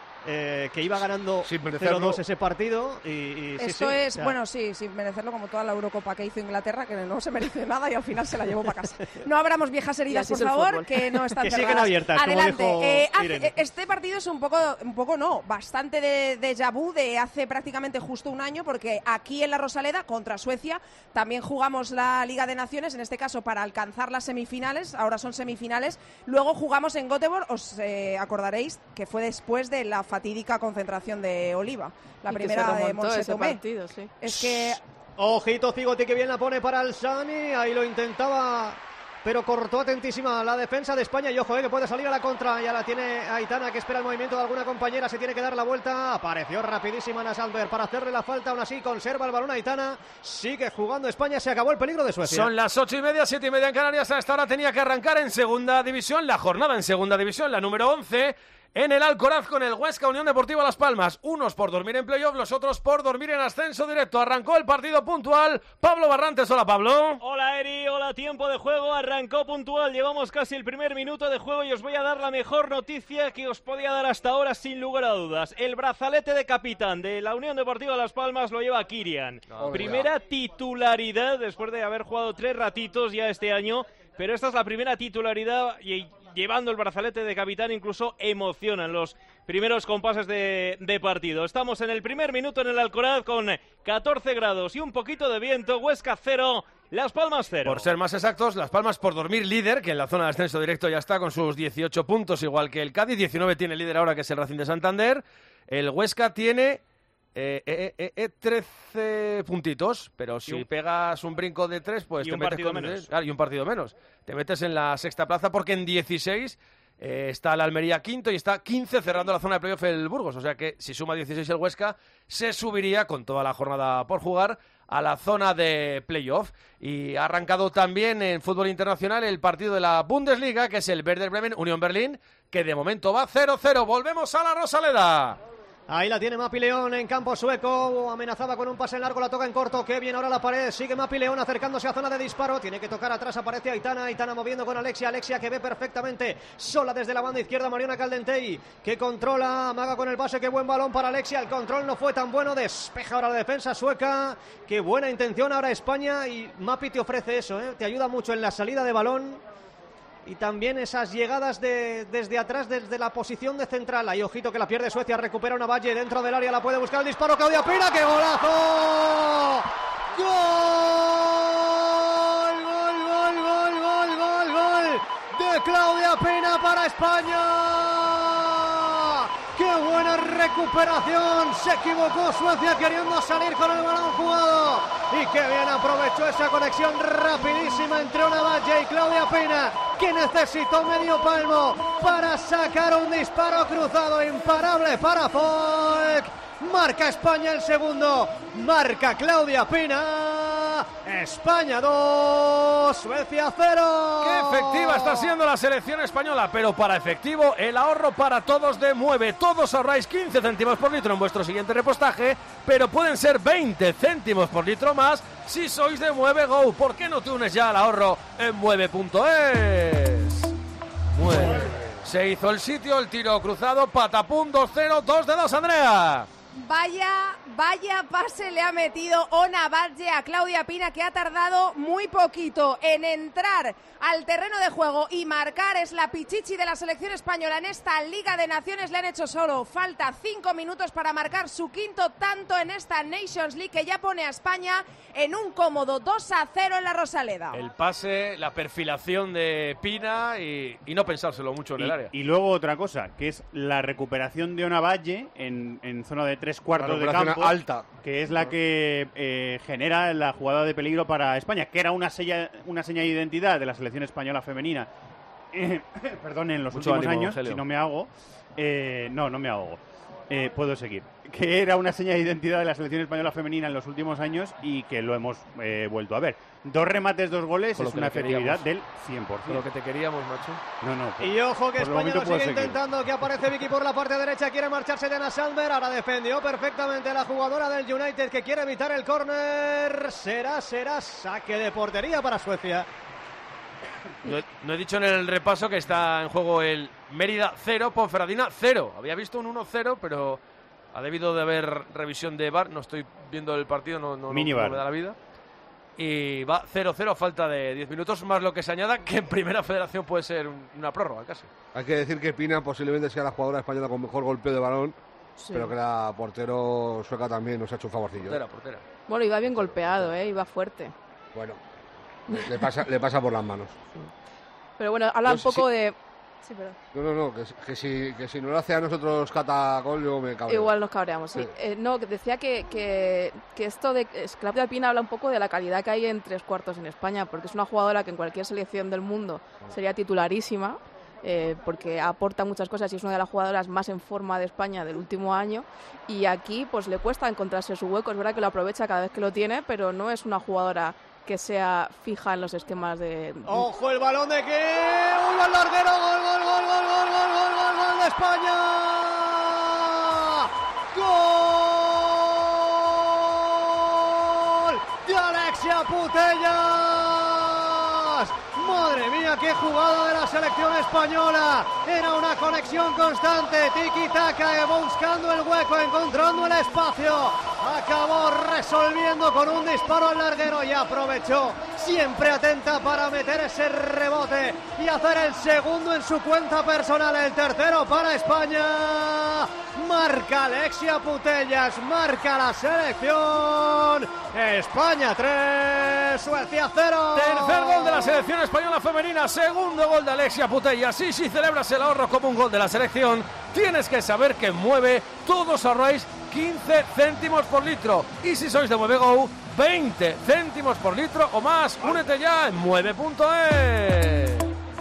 F: eh, que iba ganando cero dos ese partido. Y, y sí,
G: Esto
F: sí,
G: es,
F: o sea,
G: bueno, sí, sin merecerlo como toda la Eurocopa que hizo Inglaterra, que no se merece nada y al final se la llevó para casa. No abramos viejas heridas,
I: así
G: por
I: es el
G: favor,
I: fútbol.
G: que no están
F: Que siguen
G: cerradas.
F: abiertas, como
G: Adelante.
F: dijo
G: Eh, hace-
F: Irene.
G: este partido es un poco, un poco no, bastante de, de déjà vu de hace prácticamente justo un año, porque aquí en la Rosaleda, contra Suecia, también jugamos la Liga de Naciones, en este caso para alcanzar las semifinales, ahora son semifinales. Luego jugamos en Göteborg, os eh, acordaréis que fue después de la fatídica concentración de Oliva, la
I: Y que
G: primera
I: se
G: de
I: remontó
G: Montse
I: ese
G: Tomé.
I: partido, sí.
G: Es que
F: Ojito Cigoti, que bien la pone para el Sami, ahí lo intentaba, pero cortó atentísima la defensa de España y ojo, eh, que puede salir a la contra, ya la tiene Aitana, que espera el movimiento de alguna compañera, se tiene que dar la vuelta, apareció rapidísima Ana Salver para hacerle la falta, aún así conserva el balón Aitana, sigue jugando España, se acabó el peligro de Suecia.
E: Son las ocho y media, siete y media en Canarias. A esta hora tenía que arrancar en segunda división, la jornada en segunda división, la número once. En el Alcoraz con el Huesca Unión Deportiva Las Palmas. Unos por dormir en playoff, los otros por dormir en ascenso directo. Arrancó el partido puntual. Pablo Barrantes, hola Pablo.
Q: Hola Eri, hola, tiempo de juego, arrancó puntual, llevamos casi el primer minuto de juego y os voy a dar la mejor noticia que os podía dar hasta ahora sin lugar a dudas. El brazalete de capitán de la Unión Deportiva Las Palmas lo lleva Kirian.
K: No,
Q: Primera titularidad después de haber jugado tres ratitos ya este año, pero esta es la primera titularidad y llevando el brazalete de capitán incluso emocionan los primeros compases de, de partido. Estamos en el primer minuto en el Alcoraz con catorce grados y un poquito de viento. Huesca cero, Las Palmas cero.
E: Por ser más exactos, Las Palmas por dormir líder, que en la zona de ascenso directo ya está con sus dieciocho puntos, igual que el Cádiz. diecinueve tiene líder ahora, que es el Racing de Santander. El Huesca tiene eh, eh, eh, eh, trece puntitos, pero si
Q: un-
E: pegas un brinco de tres, pues
Q: y
E: te
Q: un
E: metes
Q: partido
E: con-
Q: menos.
E: Claro, y un partido menos. Te metes en la sexta plaza porque en dieciséis eh, está el Almería quinto y está quince cerrando la zona de playoff el Burgos. O sea que si suma dieciséis el Huesca, se subiría con toda la jornada por jugar a la zona de playoff. Y ha arrancado también en fútbol internacional el partido de la Bundesliga, que es el Werder Bremen Unión Berlín, que de momento va cero cero. Volvemos a la Rosaleda.
F: Ahí la tiene Mapi León en campo sueco, amenazaba con un pase en largo, la toca en corto, qué bien ahora la pared, sigue Mapi León acercándose a zona de disparo, tiene que tocar atrás, aparece Aitana, Aitana moviendo con Alexia, Alexia que ve perfectamente, sola desde la banda izquierda Mariona Caldentey, que controla, amaga con el pase, qué buen balón para Alexia, el control no fue tan bueno, despeja ahora la defensa sueca, qué buena intención ahora España y Mapi te ofrece eso, ¿eh? Te ayuda mucho en la salida de balón. Y también esas llegadas de, desde atrás, desde la posición de central. Ahí, ojito que la pierde Suecia, recupera una Valle dentro del área, la puede buscar el disparo, Claudia Pina, ¡qué golazo! ¡Gol! ¡Gol, gol, gol, gol, gol, gol! De Claudia Pina para España. ¡Qué buena recuperación! Se equivocó Suecia queriendo salir con el balón jugado. Y qué bien aprovechó esa conexión rapidísima entre una Valle y Claudia Pina, que necesitó medio palmo para sacar un disparo cruzado imparable para Folk. Marca España el segundo, marca Claudia Pina. España dos, Suecia cero.
E: ¡Qué efectiva está siendo la selección española! Pero para efectivo, el ahorro para todos de Mueve. Todos ahorráis quince céntimos por litro en vuestro siguiente repostaje, pero pueden ser veinte céntimos por litro más si sois de Mueve Go. ¿Por qué no te unes ya al ahorro en mueve punto es? Mueve. Se hizo el sitio, el tiro cruzado, patapum, dos cero, dos de dos, Andrea.
G: Vaya, vaya pase le ha metido Ona Batlle a Claudia Pina, que ha tardado muy poquito en entrar al terreno de juego y marcar. Es la pichichi de la selección española en esta Liga de Naciones. Le han hecho solo falta cinco minutos para marcar su quinto tanto en esta Nations League, que ya pone a España en un cómodo dos a cero en la Rosaleda.
E: El pase, la perfilación de Pina y, y no pensárselo mucho en
J: y,
E: el área.
J: Y luego otra cosa, que es la recuperación de Ona Batlle en, en zona de tres cuartos de campo,
K: alta,
J: que es la que eh, genera la jugada de peligro para España, que era una seña, una seña de identidad de la selección española femenina, eh, perdón, en los
E: Mucho
J: últimos
E: ánimo,
J: años,
E: Helio.
J: si no me ahogo, eh, no, no me ahogo, eh, puedo seguir, que era una seña de identidad de la selección española femenina en los últimos años y que lo hemos eh, vuelto a ver. Dos remates, dos goles,
E: Con lo
J: es
E: que
J: una
E: le queríamos.
J: efectividad del cien por
E: Con lo
J: ciento.
E: que te queríamos, macho.
J: No, no. por-
F: Y ojo que
J: por el
F: España
J: momento
F: lo
J: puedo
F: sigue
J: seguir.
F: intentando, que aparece Vicky por la parte derecha, quiere marcharse Dena Sandberg, ahora defendió perfectamente la jugadora del United que quiere evitar el córner, será, será saque de portería para Suecia.
E: No he, no he dicho en el repaso que está en juego el Mérida cero, Ponferradina cero. Había visto un uno cero, pero ha debido de haber revisión de V A R. No estoy viendo el partido, no, no,
J: Mini
E: no
J: V A R.
E: me da la vida. Y va cero cero a falta de diez minutos, más lo que se añada, que en Primera Federación puede ser un- una prórroga casi.
K: Hay que decir que Pina posiblemente sea la jugadora española con mejor golpeo de balón,
I: Sí.
K: pero que la portero sueca también nos ha hecho un favorcillo.
E: Portera, portera.
I: Bueno, iba bien golpeado, ¿eh? Iba fuerte.
K: Bueno, le, le pasa, le pasa por las manos.
I: Pero bueno, habla
K: No
I: un
K: sé
I: poco
K: si-
I: de... Sí, perdón.
K: No, no, no, que, si- que, si, que si no lo hace a nosotros Catacol, yo me cabreo.
I: Igual nos cabreamos, sí.
K: Sí.
I: Eh, no, que decía que, que, que esto de es- Claudia Pina habla un poco de la calidad que hay en tres cuartos en España, porque es una jugadora que en cualquier selección del mundo sería titularísima, eh, porque aporta muchas cosas y es una de las jugadoras más en forma de España del último año. Y aquí pues le cuesta encontrarse su hueco, es verdad que lo aprovecha cada vez que lo tiene, pero no es una jugadora que sea fija en los esquemas de...
F: Ojo el balón de que un gol larguero, gol, gol, gol, gol, gol, gol, gol, gol, gol de España. Gol de Alexia Putellas. Madre mía, qué jugada de la selección española. Era una conexión constante, tiki-taka, buscando el hueco, encontrando el espacio. Acabó resolviendo con un disparo al larguero y aprovechó, siempre atenta para meter ese rebote y hacer el segundo en su cuenta personal, el tercero para España. Marca Alexia Putellas, marca la selección. España tres, Suecia cero.
E: Tercer gol de la selección española femenina, segundo gol de Alexia Putellas. Y si celebras el ahorro como un gol de la selección, tienes que saber que en Mueve todos ahorráis quince céntimos por litro. Y si sois de Mueve Go, veinte céntimos por litro o más. Únete ya en mueve punto es.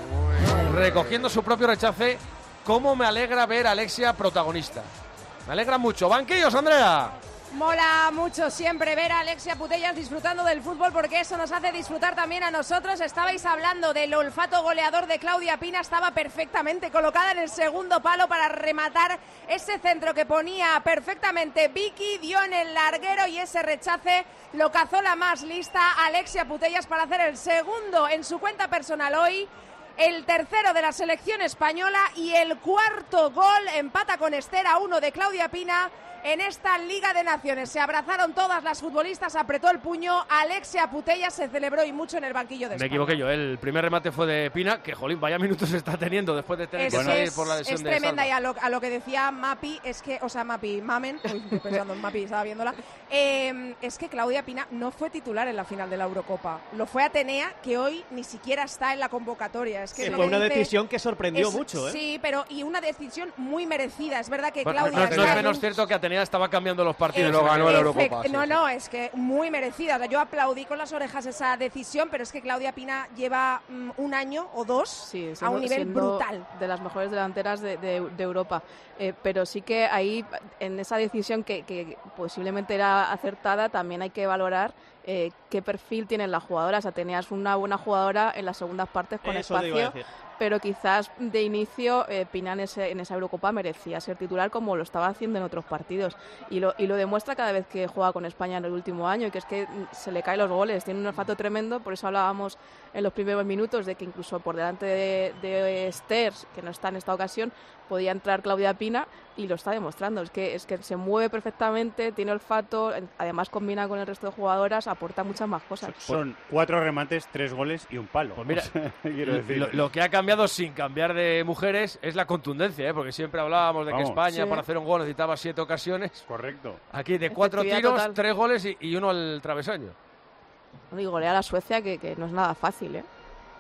E: Recogiendo su propio rechace, cómo me alegra ver a Alexia protagonista. Me alegra mucho. Banquillos, Andrea.
G: Mola mucho siempre ver a Alexia Putellas disfrutando del fútbol, porque eso nos hace disfrutar también a nosotros. Estabais hablando del olfato goleador de Claudia Pina, estaba perfectamente colocada en el segundo palo para rematar ese centro que ponía perfectamente Vicky, dio en el larguero y ese rechace lo cazó la más lista, Alexia Putellas, para hacer el segundo en su cuenta personal hoy. El tercero de la selección española y el cuarto gol, empata con Esther a uno de Claudia Pina en esta Liga de Naciones. Se abrazaron todas las futbolistas, apretó el puño, Alexia Putellas se celebró y mucho en el banquillo de
E: Me
G: España.
E: equivoqué yo, el primer remate fue de Pina, que jolín, vaya minutos está teniendo después de tener
G: Es,
E: que salir
G: es-
E: por la lesión
G: es
E: de
G: tremenda,
E: Salva.
G: y a lo, a lo que decía Mapi, es que, o sea, Mapi, Mamen, uy, estoy pensando en Mapi, estaba viéndola, eh, es que Claudia Pina no fue titular en la final de la Eurocopa, lo fue Atenea, que hoy ni siquiera está en la convocatoria. Es que
F: Sí,
G: es lo
F: fue
G: que
F: una
G: dice-
F: decisión que sorprendió
G: es-
F: mucho, ¿eh?
G: Sí, pero y una decisión muy merecida. Es verdad que
E: Bueno,
G: Claudia
E: no, no
G: está
E: es
G: en
E: menos
G: un-
E: cierto que Atenea estaba cambiando los partidos.
K: Y lo ganó en la
G: Efect-
K: Eurocopa, sí,
G: no,
K: sí.
G: no, es que muy merecida. O sea, yo aplaudí con las orejas esa decisión, pero es que Claudia Pina lleva mm, un año o dos
I: Sí,
G: a
I: siendo-
G: un nivel
I: siendo
G: brutal.
I: de las mejores delanteras de, de- de Europa. Eh, pero sí que ahí, en esa decisión que, que posiblemente era acertada, también hay que valorar eh, qué perfil tienen las jugadoras. Atenea es una buena jugadora en las segundas partes con
F: Eso te iba a
I: espacio,
F: decir.
I: pero quizás de inicio eh, Pina en, ese, en esa Eurocopa merecía ser titular como lo estaba haciendo en otros partidos y lo, y lo demuestra cada vez que juega con España en el último año, y que es que se le caen los goles, tiene un olfato tremendo. Por eso hablábamos en los primeros minutos de que incluso por delante de, de Esther, que no está en esta ocasión, podía entrar Claudia Pina, y lo está demostrando. Es que, es que se mueve perfectamente, tiene olfato, además combina con el resto de jugadoras, aporta muchas más cosas.
J: Son cuatro remates, tres goles y un palo.
E: Pues mira,
J: o sea, quiero decir.
E: Lo, lo que ha cambiado sin cambiar de mujeres es la contundencia, ¿eh? Porque siempre hablábamos de que
J: Vamos.
E: España
I: Sí.
E: para hacer un gol necesitaba siete ocasiones.
J: Correcto.
E: Aquí de cuatro
I: Efectividad
E: tiros,
I: total.
E: tres goles y, y uno al travesaño.
I: Y golea a la Suecia, que, que no es nada fácil, ¿eh?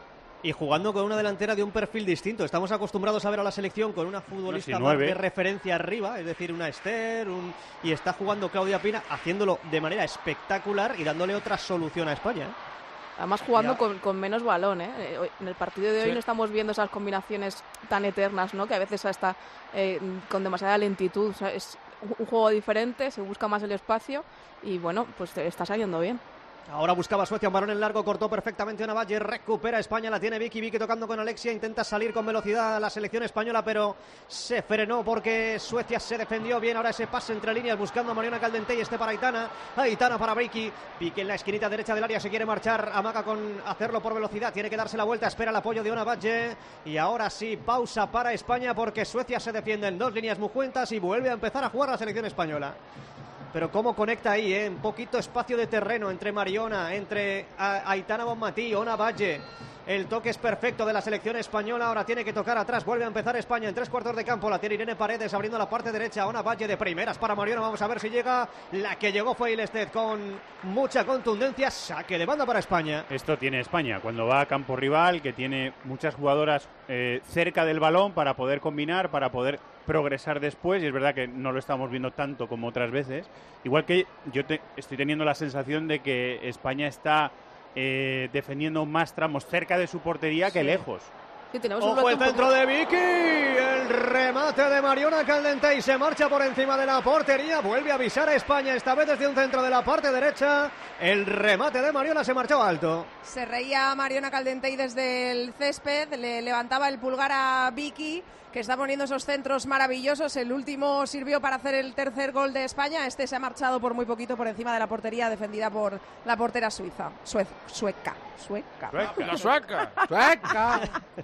F: Y jugando con una delantera de un perfil distinto. Estamos acostumbrados a ver a la selección con una futbolista
J: No, sí,
F: más
J: nueve.
F: de referencia arriba, es decir, una Esther, un... y está jugando Claudia Pina, haciéndolo de manera espectacular y dándole otra solución a España, ¿eh?
I: Además jugando
F: Ya.
I: con, con menos balón, ¿eh? Eh, hoy- En el partido de hoy
F: Sí.
I: no estamos viendo esas combinaciones tan eternas, ¿no? Que a veces hasta eh, con demasiada lentitud. O sea, es un un juego diferente, se busca más el espacio y bueno, pues te está saliendo bien.
F: Ahora buscaba Suecia un balón en largo, cortó perfectamente Ona Valle, recupera España, la tiene Vicky, Vicky tocando con Alexia, intenta salir con velocidad a la selección española, pero se frenó porque Suecia se defendió bien. Ahora ese pase entre líneas buscando a Mariona Caldentey, este para Aitana, Aitana para Vicky, Vicky en la esquinita derecha del área, se quiere marchar, amaga con hacerlo por velocidad, tiene que darse la vuelta, espera el apoyo de Ona Valle, y ahora sí, pausa para España porque Suecia se defiende en dos líneas muy juntas y vuelve a empezar a jugar la selección española. Pero cómo conecta ahí, ¿eh? Un poquito espacio de terreno entre Mariona, entre a- Aitana Bonmatí, Ona Valle. El toque es perfecto de la selección española. Ahora tiene que tocar atrás. Vuelve a empezar España en tres cuartos de campo. La tiene Irene Paredes abriendo la parte derecha. Ona Valle de primeras para Mariona. Vamos a ver si llega. La que llegó fue Ilested con mucha contundencia. Saque de banda para España.
J: Esto tiene España cuando va a campo rival, que tiene muchas jugadoras eh, cerca del balón para poder combinar, para poder progresar después, y es verdad que no lo estamos viendo tanto como otras veces. Igual que yo te, estoy teniendo la sensación de que España está eh, defendiendo más tramos cerca de su portería que
I: Sí.
J: lejos.
I: Sí, tenemos un
F: Ojo el
I: bloque un
F: centro
I: poco-
F: de Vicky, el remate de Mariona Caldentey, se marcha por encima de la portería, vuelve a avisar a España, esta vez desde un centro de la parte derecha, el remate de Mariona se marchó alto.
G: Se reía Mariona Caldentey desde el césped, le levantaba el pulgar a Vicky, que está poniendo esos centros maravillosos. El último sirvió para hacer el tercer gol de España. Este se ha marchado por muy poquito por encima de la portería defendida por la portera suiza. Sue- sueca. Sueca.
E: La sueca.
G: Sueca.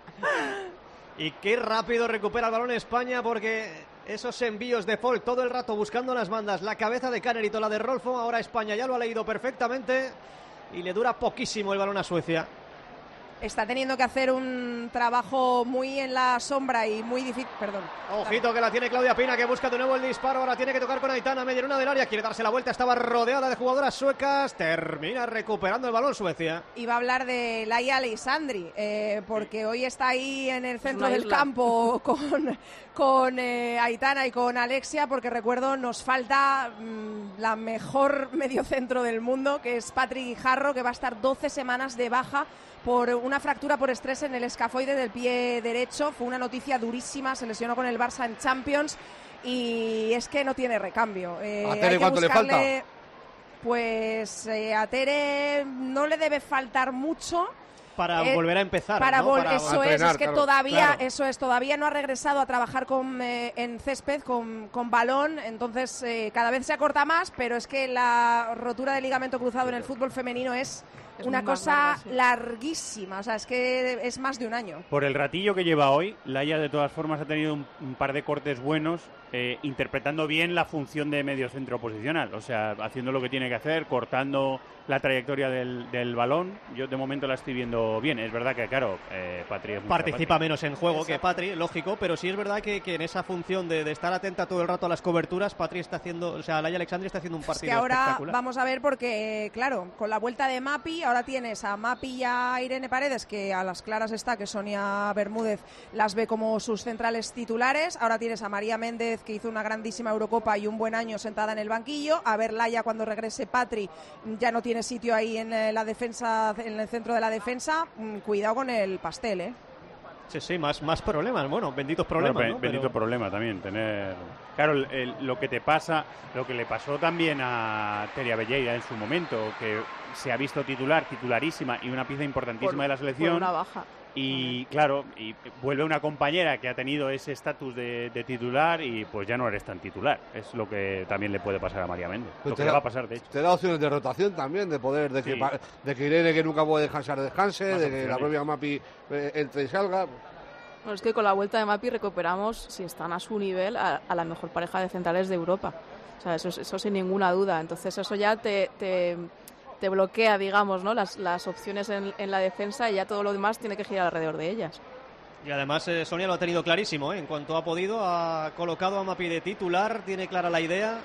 F: Y qué rápido recupera el balón España, porque esos envíos de Folk todo el rato buscando las bandas, la cabeza de Canerito, la de Rolfo, ahora España ya lo ha leído perfectamente y le dura poquísimo el balón a Suecia.
G: Está teniendo que hacer un trabajo muy en la sombra y muy difícil. Perdón.
F: Ojito que la tiene Claudia Pina, que busca de nuevo el disparo. Ahora tiene que tocar con Aitana, media luna del área. Quiere darse la vuelta, estaba rodeada de jugadoras suecas. Termina recuperando el balón Suecia.
G: Iba a hablar de Laia Alessandri, eh, porque hoy está ahí en el centro
I: una
G: del
I: isla.
G: campo con, con eh, Aitana y con Alexia, porque recuerdo, nos falta mm, la mejor mediocentro del mundo, que es Patri Guijarro, que va a estar doce semanas de baja por una fractura por estrés en el escafoide del pie derecho. Fue una noticia durísima, se lesionó con el Barça en Champions y es que no tiene recambio. Eh,
K: ¿A
G: hay
K: Tere
G: que
K: cuánto le
G: buscarle-
K: falta?
G: Pues eh, a Tere no le debe faltar mucho.
F: Para
G: Eh,
F: volver a empezar,
G: Para
F: ¿no?
G: vol-
F: Para
G: eso es,
K: entrenar,
G: es que
K: claro.
G: todavía,
F: Claro.
G: eso es, todavía no ha regresado a trabajar con, eh, en césped, con, con balón, entonces eh, cada vez se acorta más, pero es que la rotura del ligamento cruzado en el fútbol femenino es,
I: Es
G: una
I: más
G: cosa
I: larga, sí.
G: larguísima, o sea, es que es más de un año.
J: Por el ratillo que lleva hoy, Laia de todas formas ha tenido un, un par de cortes buenos, eh, interpretando bien la función de medio centro posicional, o sea, haciendo lo que tiene que hacer, cortando la trayectoria del, del balón. Yo de momento la estoy viendo bien. Es verdad que, claro, eh, Patri es mucha
F: Participa
J: Patri.
F: menos en juego que Patri, lógico, pero sí es verdad que, que en esa función de, de estar atenta todo el rato a las coberturas, Patri está haciendo, o sea, Laia Alexandri está haciendo un
G: Es
F: partido
G: que ahora
F: espectacular.
G: vamos a ver porque, claro, con la vuelta de Mapi, ahora tienes a Mapi y a Irene Paredes, que a las claras está que Sonia Bermúdez las ve como sus centrales titulares. Ahora tienes a María Méndez, que hizo una grandísima Eurocopa y un buen año sentada en el banquillo. A ver Laia cuando regrese Patri, ya no tiene sitio ahí en eh, la defensa, en el centro de la defensa. Mm, Cuidado con el pastel, ¿eh?
F: Sí, sí, más, más problemas, bueno, benditos problemas,
J: Bueno, be-
F: ¿no?
J: bendito
F: Pero-
J: problema también, tener... Claro, el- el- lo que te pasa, lo que le pasó también a Teria Belleira en su momento, que se ha visto titular, titularísima y una pieza importantísima
I: Por-
J: de la
I: por
J: selección.
I: una baja.
J: Y claro, y vuelve una compañera que ha tenido ese estatus de, de titular y pues ya no eres tan titular. Es lo que también le puede pasar a María Méndez.
K: Pues
J: lo que
K: da,
J: le va a pasar, de hecho.
K: Te da opciones de rotación también, de poder, de,
J: Sí.
K: que, de que Irene, que nunca puede descansar, descanse,
J: Más
K: de que
J: opciones.
K: la propia Mapi eh, entre y salga.
I: Bueno, es que con la vuelta de Mapi recuperamos, si están a su nivel, a, a la mejor pareja de centrales de Europa. O sea, eso, eso sin ninguna duda. Entonces eso ya te, te, te bloquea, digamos, ¿no? las, las opciones en, en la defensa y ya todo lo demás tiene que girar alrededor de ellas.
F: Y además eh, Sonia lo ha tenido clarísimo, ¿eh? En cuanto ha podido, ha colocado a Mapi de titular, tiene clara la idea.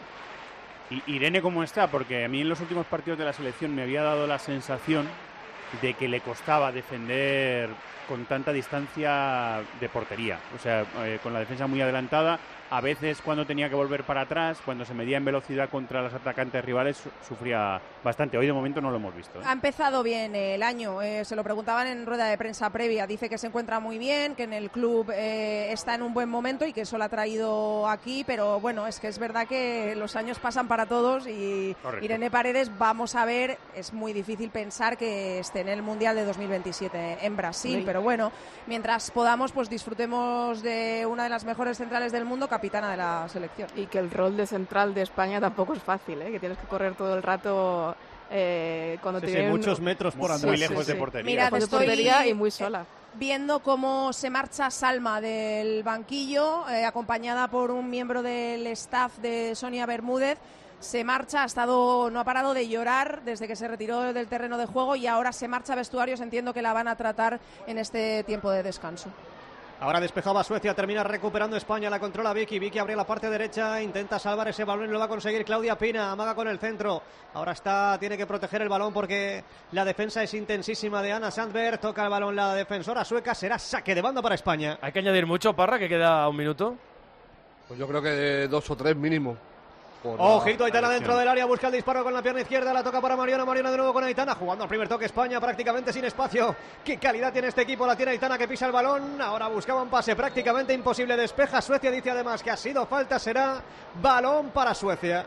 J: ¿Y Irene cómo está? Porque a mí en los últimos partidos de la selección me había dado la sensación de que le costaba defender con tanta distancia de portería. O sea, eh, con la defensa muy adelantada. A veces cuando tenía que volver para atrás, cuando se medía en velocidad contra los atacantes rivales, su sufría bastante. Hoy de momento no lo hemos visto, ¿eh?
G: Ha empezado bien el año, eh, se lo preguntaban en rueda de prensa previa, dice que se encuentra muy bien, que en el club eh, está en un buen momento y que eso lo ha traído aquí, pero bueno, es que es verdad que los años pasan para todos y
J: Correcto.
G: Irene Paredes, vamos a ver, es muy difícil pensar que esté en el Mundial de dos mil veintisiete en Brasil,
I: Sí.
G: pero bueno, mientras podamos, pues disfrutemos de una de las mejores centrales del mundo, capitana de la selección.
I: Y que el rol de central de España tampoco es fácil, ¿eh? Que tienes que correr todo el rato eh, cuando
F: Sí,
I: te
F: sí,
I: vienen
F: muchos metros por
I: Sí,
F: andar.
J: Muy
I: sí,
J: lejos
I: sí.
J: de portería.
G: Mira,
I: Lejos de
G: estoy-
I: portería y muy sola.
G: Viendo cómo se marcha Salma del banquillo, eh, acompañada por un miembro del staff de Sonia Bermúdez. Se marcha, ha estado, no ha parado de llorar desde que se retiró del terreno de juego y ahora se marcha a vestuarios. Entiendo que la van a tratar en este tiempo de descanso.
F: Ahora despejaba Suecia, termina recuperando España, la controla Vicky, Vicky abre la parte derecha, intenta salvar ese balón y lo va a conseguir Claudia Pina, amaga con el centro, ahora está, tiene que proteger el balón porque la defensa es intensísima de Anna Sandberg, toca el balón la defensora sueca, será saque de banda para España.
E: Hay que añadir mucho, Parra, que queda un minuto.
K: Pues yo creo que de dos o tres mínimo. Por la-
F: Ojito,
K: la
F: Aitana
K: lesión.
F: dentro del área, busca el disparo con la pierna izquierda, la toca para Mariona, Mariona de nuevo con Aitana, jugando al primer toque España, prácticamente sin espacio. Qué calidad tiene este equipo, la tiene Aitana que pisa el balón, ahora buscaba un pase prácticamente imposible, despeja Suecia, dice además que ha sido falta, será balón para Suecia.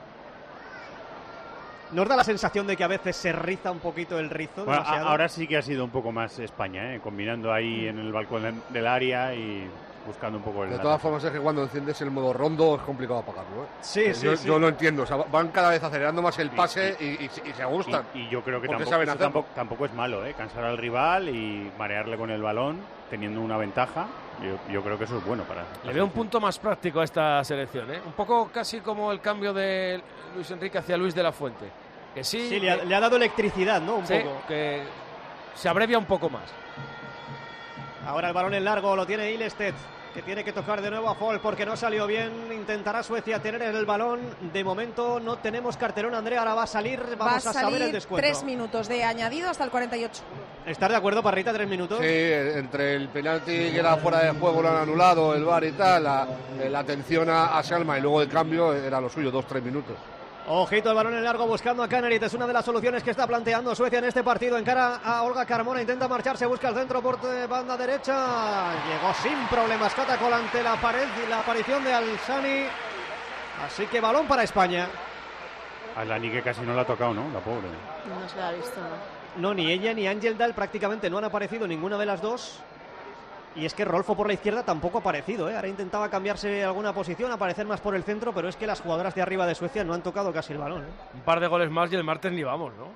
F: Nos da la sensación de que a veces se riza un poquito el rizo.
J: Bueno, a-
F: demasiado.
J: ahora sí que ha sido un poco más España, ¿eh? Combinando ahí en el balcón del- del área y buscando un poco el...
K: De todas formas es que cuando enciendes el modo rondo es complicado apagarlo, ¿eh?
F: Sí,
K: Eh,
F: sí,
K: yo,
F: sí.
K: yo lo entiendo, o sea, van cada vez acelerando más el pase y, y- y se gustan.
J: Y, y yo creo que
K: Porque
J: tampoco,
K: saben
J: eso
K: hacerlo.
J: tampoco, tampoco es malo, ¿eh? Cansar al rival y marearle con el balón, teniendo una ventaja. Yo, yo creo que eso es bueno para...
E: Le veo un punto más práctico a esta selección, ¿eh? Un poco casi como el cambio de Luis Enrique hacia Luis de la Fuente. Que sí,
F: Sí, le ha,
E: que-
F: le ha dado electricidad, ¿no? Un
E: sí,
F: poco.
E: que se abrevia un poco más.
F: Ahora el balón en largo lo tiene Ilestedt, que tiene que tocar de nuevo a Fall porque no salió bien. Intentará Suecia tener el balón. De momento no tenemos cartelón, Andrea. Ahora va a salir, vamos
G: Va a
F: a, saber el
G: salir
F: descuento.
G: tres minutos de añadido hasta el cuarenta y ocho.
F: ¿Estás de acuerdo, Parrita? ¿Tres minutos?
K: Sí, entre el penalti que era fuera de juego, lo han anulado, el V A R y tal, la, la atención a, a Salma y luego el cambio era lo suyo, dos, tres minutos.
F: Ojito el balón en largo buscando a Kanerit. Es una de las soluciones que está planteando Suecia en este partido. Encara a Olga Carmona, intenta marcharse, busca el centro por eh, banda derecha. Llegó sin problemas Catacol ante la, pared, la aparición de Alsani. Así que balón para España.
J: A Lani que casi no la ha tocado, ¿no? La pobre.
I: No se la ha visto, ¿no?
F: No, ni ella ni Ángel Dal prácticamente no han aparecido ninguna de las dos. Y es que Rolfo por la izquierda tampoco ha aparecido, ¿eh? Ahora intentaba cambiarse alguna posición, aparecer más por el centro, pero es que las jugadoras de arriba de Suecia no han tocado casi el balón, ¿eh?
E: Un par de goles más y el martes ni vamos, ¿no?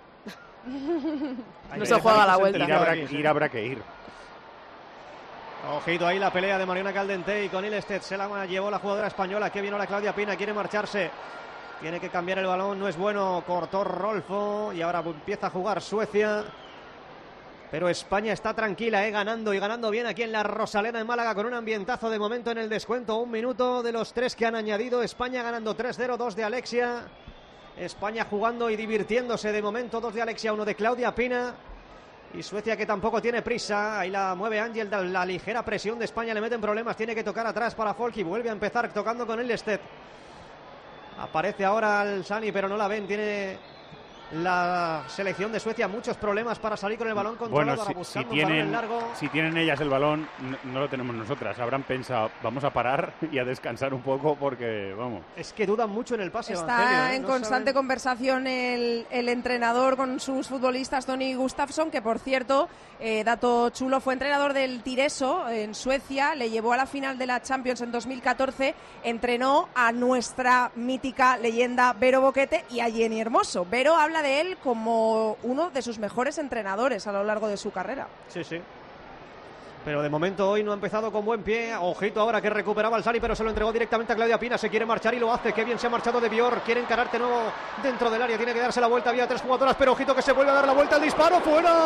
I: No se juega a la vuelta.
J: Ir habrá, ir habrá que ir.
F: Ojito ahí la pelea de Mariona Caldentey con Ilestedt. Se la llevó la jugadora española. Que viene ahora Claudia Pina. Quiere marcharse. Tiene que cambiar el balón. No es bueno. Cortó Rolfo. Y ahora empieza a jugar Suecia. Pero España está tranquila, ¿eh? Ganando y ganando bien aquí en la Rosaleda en Málaga con un ambientazo de momento en el descuento. Un minuto de los tres que han añadido. España ganando tres cero, dos de Alexia. España jugando y divirtiéndose de momento. Dos de Alexia, uno de Claudia Pina. Y Suecia que tampoco tiene prisa. Ahí la mueve Ángel. La ligera presión de España le meten problemas. Tiene que tocar atrás para Folk y vuelve a empezar tocando con Ilestedt. Aparece ahora el Sani, pero no la ven. Tiene la selección de Suecia, muchos problemas para salir con el balón controlado.
J: Bueno, si,
F: buscando
J: si,
F: un balón
J: tienen,
F: largo.
J: si tienen ellas el balón, no, no lo tenemos nosotras. Habrán pensado, vamos a parar y a descansar un poco porque, vamos.
F: Es que dudan mucho en el pase.
G: Está
F: Evangelio, ¿eh?
G: en
F: no
G: constante
F: saben...
G: conversación el, el entrenador con sus futbolistas, Tony Gustafsson, que por cierto, eh, dato chulo, fue entrenador del Tireso en Suecia, le llevó a la final de la Champions en dos mil catorce, entrenó a nuestra mítica leyenda Vero Boquete y a Jenny Hermoso. Vero habla de él como uno de sus mejores entrenadores a lo largo de su carrera.
F: Sí, sí. Pero de momento hoy no ha empezado con buen pie. Ojito ahora que recuperaba el Sari, pero se lo entregó directamente a Claudia Pina. Se quiere marchar y lo hace. Qué bien se ha marchado de Bior. Quiere encarar de nuevo dentro del área. Tiene que darse la vuelta. Había tres jugadoras, pero ojito que se vuelve a dar la vuelta. El disparo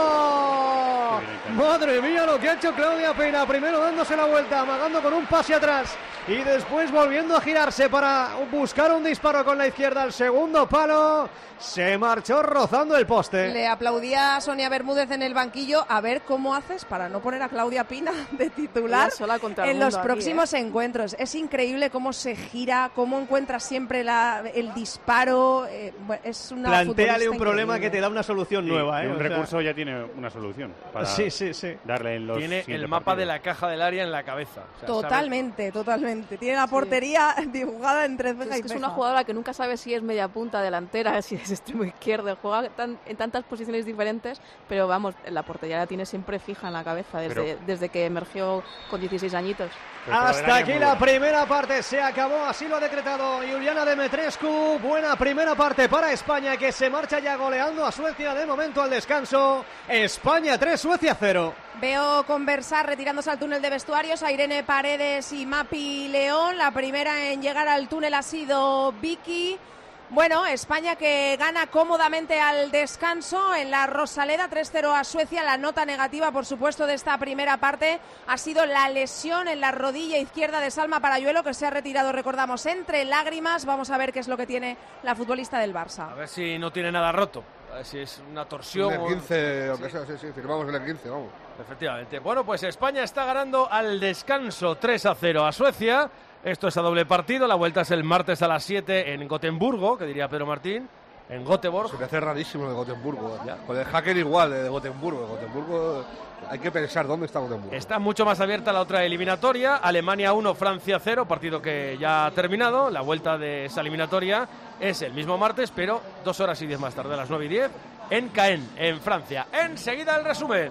F: fuera. Madre mía lo que ha hecho Claudia Pina. Primero dándose la vuelta, amagando con un pase atrás y después volviendo a girarse para buscar un disparo con la izquierda al segundo palo. Se marchó rozando el poste.
G: Le aplaudía a Sonia Bermúdez en el banquillo. A ver cómo haces para no poner a Claudia Pina de titular en los próximos
I: aquí, ¿eh?
G: encuentros. Es increíble cómo se gira, cómo encuentra siempre la, el disparo. Eh, bueno, es una
F: Plantéale un problema
G: increíble.
F: que te da una solución
J: Sí,
F: nueva. ¿eh?
J: Un
F: o sea...
J: recurso ya tiene una solución para
F: sí, sí, sí.
J: darle en los
E: Tiene el mapa
J: partidos.
E: de la caja del área en la cabeza. O sea,
G: Totalmente, sabe... totalmente. Tiene la portería sí. dibujada entre ceja
I: es
G: y
I: que
G: ceja.
I: Es una jugadora que nunca sabe si es media punta, delantera, si es extremo izquierdo. Juega tan, en tantas posiciones diferentes, pero vamos, la portería la tiene siempre fija en la cabeza desde, pero... desde que emergió con dieciséis añitos.
F: Hasta aquí la primera parte, se acabó, así lo ha decretado Iuliana Demetrescu. Buena primera parte para España, que se marcha ya goleando a Suecia de momento al descanso. España tres, Suecia cero.
G: Veo conversar retirándose al túnel de vestuarios a Irene Paredes y Mapi León. La primera en llegar al túnel ha sido Vicky. Bueno, España que gana cómodamente al descanso en la Rosaleda, tres cero a Suecia. La nota negativa, por supuesto, de esta primera parte ha sido la lesión en la rodilla izquierda de Salma Parayuelo, que se ha retirado, recordamos, entre lágrimas. Vamos a ver qué es lo que tiene la futbolista del Barça.
E: A ver si no tiene nada roto, a ver si es una torsión.
K: En el quince,
E: o...
K: o que sea, sí, sí, firmamos en el quince, vamos.
E: Efectivamente. Bueno, pues España está ganando al descanso tres a cero a Suecia. Esto es a doble partido, la vuelta es el martes a las siete en Gotemburgo, que diría Pedro Martín, en Göteborg.
K: Se me hace rarísimo lo de Gotemburgo, ¿ya? Con el hacker igual de Gotemburgo. Gotemburgo, hay que pensar dónde está Gotemburgo.
E: Está mucho más abierta la otra eliminatoria, Alemania uno, Francia cero, partido que ya ha terminado. La vuelta de esa eliminatoria es el mismo martes, pero dos horas y diez más tarde, a las nueve y diez, en Caen, en Francia. Enseguida el resumen.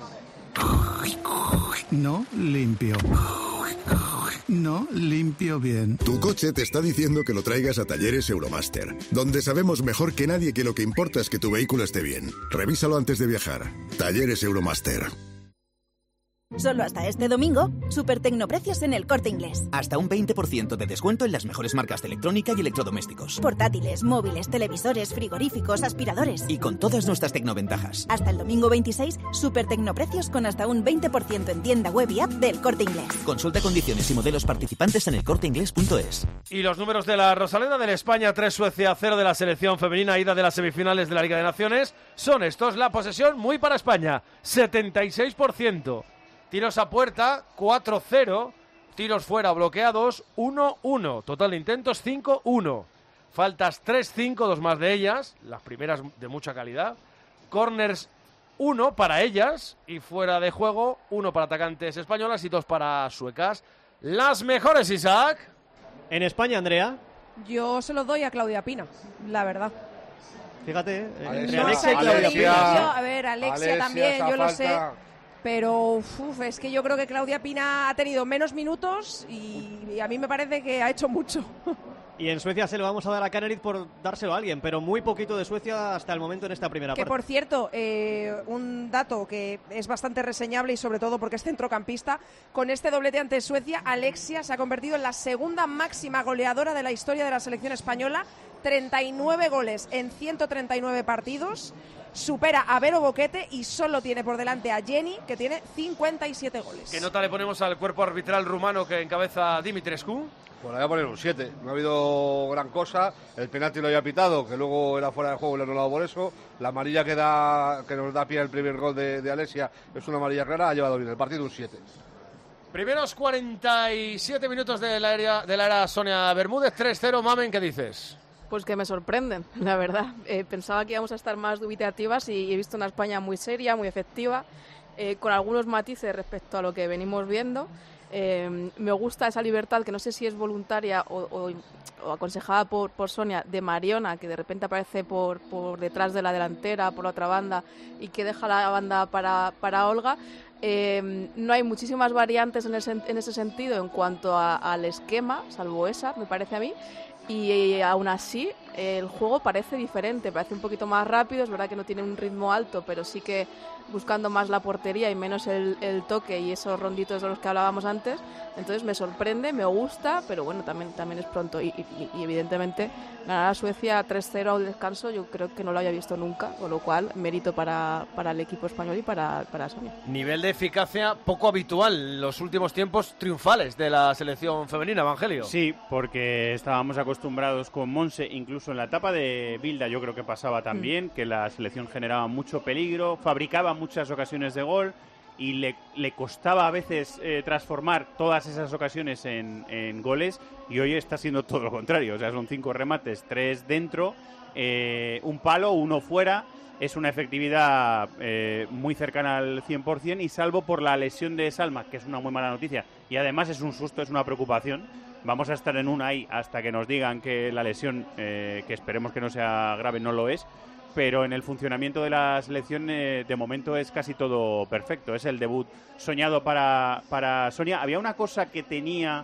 R: No limpio. No limpio bien.
S: Tu coche te está diciendo que lo traigas a Talleres Euromaster, donde sabemos mejor que nadie que lo que importa es que tu vehículo esté bien. Revísalo antes de viajar. Talleres Euromaster.
T: Solo hasta este domingo, super tecnoprecios en El Corte Inglés.
U: Hasta un veinte por ciento de descuento en las mejores marcas de electrónica y electrodomésticos.
T: Portátiles, móviles, televisores, frigoríficos, aspiradores.
U: Y con todas nuestras tecnoventajas.
T: Hasta el domingo veintiséis, super tecnoprecios con hasta un veinte por ciento en tienda web y app del Corte Inglés.
U: Consulta condiciones y modelos participantes en el corte inglés punto es.
E: Y los números de la Rosaleda del España tres, Suecia cero de la selección femenina, ida de las semifinales de la Liga de Naciones, son estos. La posesión muy para España, setenta y seis por ciento. Tiros a puerta, cuatro cero. Tiros fuera bloqueados, uno uno. Total de intentos, cinco uno. Faltas tres cinco, dos más de ellas. Las primeras de mucha calidad. Corners, uno para ellas. Y fuera de juego, uno para atacantes españolas y dos para suecas. Las mejores, Isaac.
F: En España, Andrea.
G: Yo se los doy a Claudia Pina, la verdad.
F: Fíjate,
G: Alexia,
F: entre Alexia y Claudia
G: Pina. A ver, Alexia,
K: Alexia
G: también, yo
K: falta.
G: lo sé. Pero uf, es que yo creo que Claudia Pina ha tenido menos minutos y, y a mí me parece que ha hecho mucho.
F: Y en Suecia se lo vamos a dar a Kaneryd por dárselo a alguien, pero muy poquito de Suecia hasta el momento en esta primera
G: que
F: parte.
G: Por cierto, eh, un dato que es bastante reseñable y sobre todo porque es centrocampista, con este doblete ante Suecia, Alexia se ha convertido en la segunda máxima goleadora de la historia de la selección española, treinta y nueve goles en ciento treinta y nueve partidos. Supera a Vero Boquete y solo tiene por delante a Jenny, que tiene cincuenta y siete goles.
E: ¿Qué nota le ponemos al cuerpo arbitral rumano que encabeza Dimitrescu?
K: Pues le voy a poner un siete. No ha habido gran cosa. El penalti lo había pitado, que luego era fuera de juego y lo ha anulado por eso. La amarilla que, da, que nos da pie al primer gol de, de Alexia es una amarilla clara. Ha llevado bien el partido, un siete.
E: Primeros cuarenta y siete minutos de la era, de la era Sonia Bermúdez, tres cero. Mamen, ¿qué dices?
I: Pues que me sorprenden, la verdad. Eh, pensaba que íbamos a estar más dubitativas y he visto una España muy seria, muy efectiva, eh, con algunos matices respecto a lo que venimos viendo. Eh, me gusta esa libertad, que no sé si es voluntaria o, o, o aconsejada por, por Sonia, de Mariona, que de repente aparece por, por detrás de la delantera, por la otra banda, y que deja la banda para, para Olga. Eh, no hay muchísimas variantes en, el, en ese sentido en cuanto a, al esquema, salvo esa, me parece a mí. Y eh, aún así el juego parece diferente, parece un poquito más rápido, es verdad que no tiene un ritmo alto, pero sí que buscando más la portería y menos el, el toque y esos ronditos de los que hablábamos antes. Entonces me sorprende, me gusta, pero bueno, también, también es pronto. Y, y, y evidentemente ganar a Suecia tres cero al descanso yo creo que no lo había visto nunca, con lo cual mérito para, para el equipo español y para, para Sonia.
E: Nivel de eficacia poco habitual en los últimos tiempos triunfales de la selección femenina, Evangelio.
J: Sí, porque estábamos acostumbrados con Monse, incluso en la etapa de Bilda yo creo que pasaba también, mm. que la selección generaba mucho peligro, fabricaba muchas ocasiones de gol y le, le costaba a veces eh, transformar todas esas ocasiones en, en goles, y hoy está siendo todo lo contrario. O sea, son cinco remates, tres dentro, eh, un palo, uno fuera. Es una efectividad eh, muy cercana al cien por ciento, y salvo por la lesión de Salma, que es una muy mala noticia, y además es un susto, es una preocupación. Vamos a estar en una ahí hasta que nos digan que la lesión, eh, que esperemos que no sea grave, no lo es. Pero en el funcionamiento de la selección eh, de momento es casi todo perfecto. Es el debut soñado para, para Sonia. Había una cosa que tenía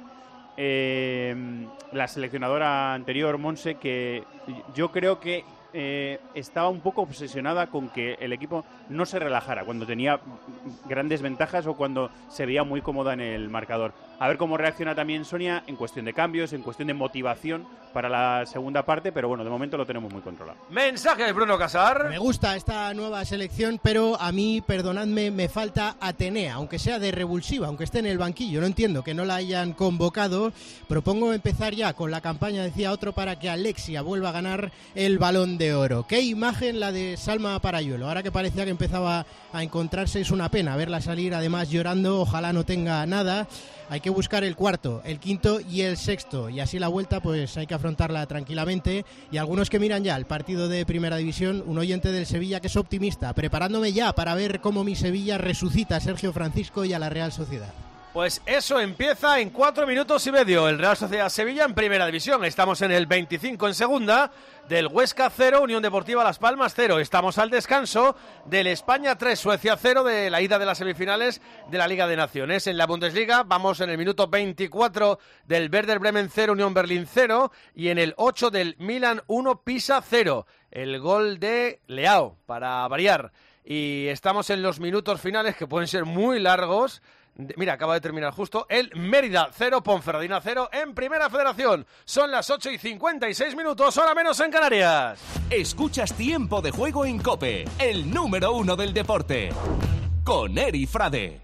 J: eh, la seleccionadora anterior, Monse, que yo creo que eh, estaba un poco obsesionada con que el equipo no se relajara cuando tenía grandes ventajas o cuando se veía muy cómoda en el marcador. A ver cómo reacciona también Sonia en cuestión de cambios, en cuestión de motivación para la segunda parte, pero bueno, de momento lo tenemos muy controlado.
E: Mensaje de Bruno Casar.
H: Me gusta esta nueva selección, pero a mí, perdonadme, me falta Atenea, aunque sea de revulsiva, aunque esté en el banquillo. No entiendo que no la hayan convocado. Propongo empezar ya con la campaña, decía otro, para que Alexia vuelva a ganar el Balón de Oro. Qué imagen la de Salma Parayuelo. Ahora que parecía que empezaba a encontrarse, es una pena verla salir además llorando. Ojalá no tenga nada. Hay que buscar el cuarto, el quinto y el sexto, y así la vuelta pues hay que afrontarla tranquilamente. Y algunos que miran ya el partido de Primera División, un oyente del Sevilla que es optimista, preparándome ya para ver cómo mi Sevilla resucita a Sergio Francisco y a la Real Sociedad.
E: Pues eso empieza en cuatro minutos y medio. El Real Sociedad Sevilla en Primera División. Estamos en el veinticinco en Segunda. Del Huesca cero, Unión Deportiva Las Palmas cero. Estamos al descanso del España tres, Suecia cero, de la ida de las semifinales de la Liga de Naciones. En la Bundesliga vamos en el minuto veinticuatro del Werder Bremen cero, Unión Berlín cero, y en el ocho del Milan uno, Pisa cero. El gol de Leao, para variar. Y estamos en los minutos finales, que pueden ser muy largos. Mira, acaba de terminar justo el Mérida cero, Ponferradina cero en Primera Federación. Son las ocho y cincuenta y seis minutos, hora menos en Canarias.
A: Escuchas Tiempo de Juego en COPE, el número uno del deporte, con Eri Frade.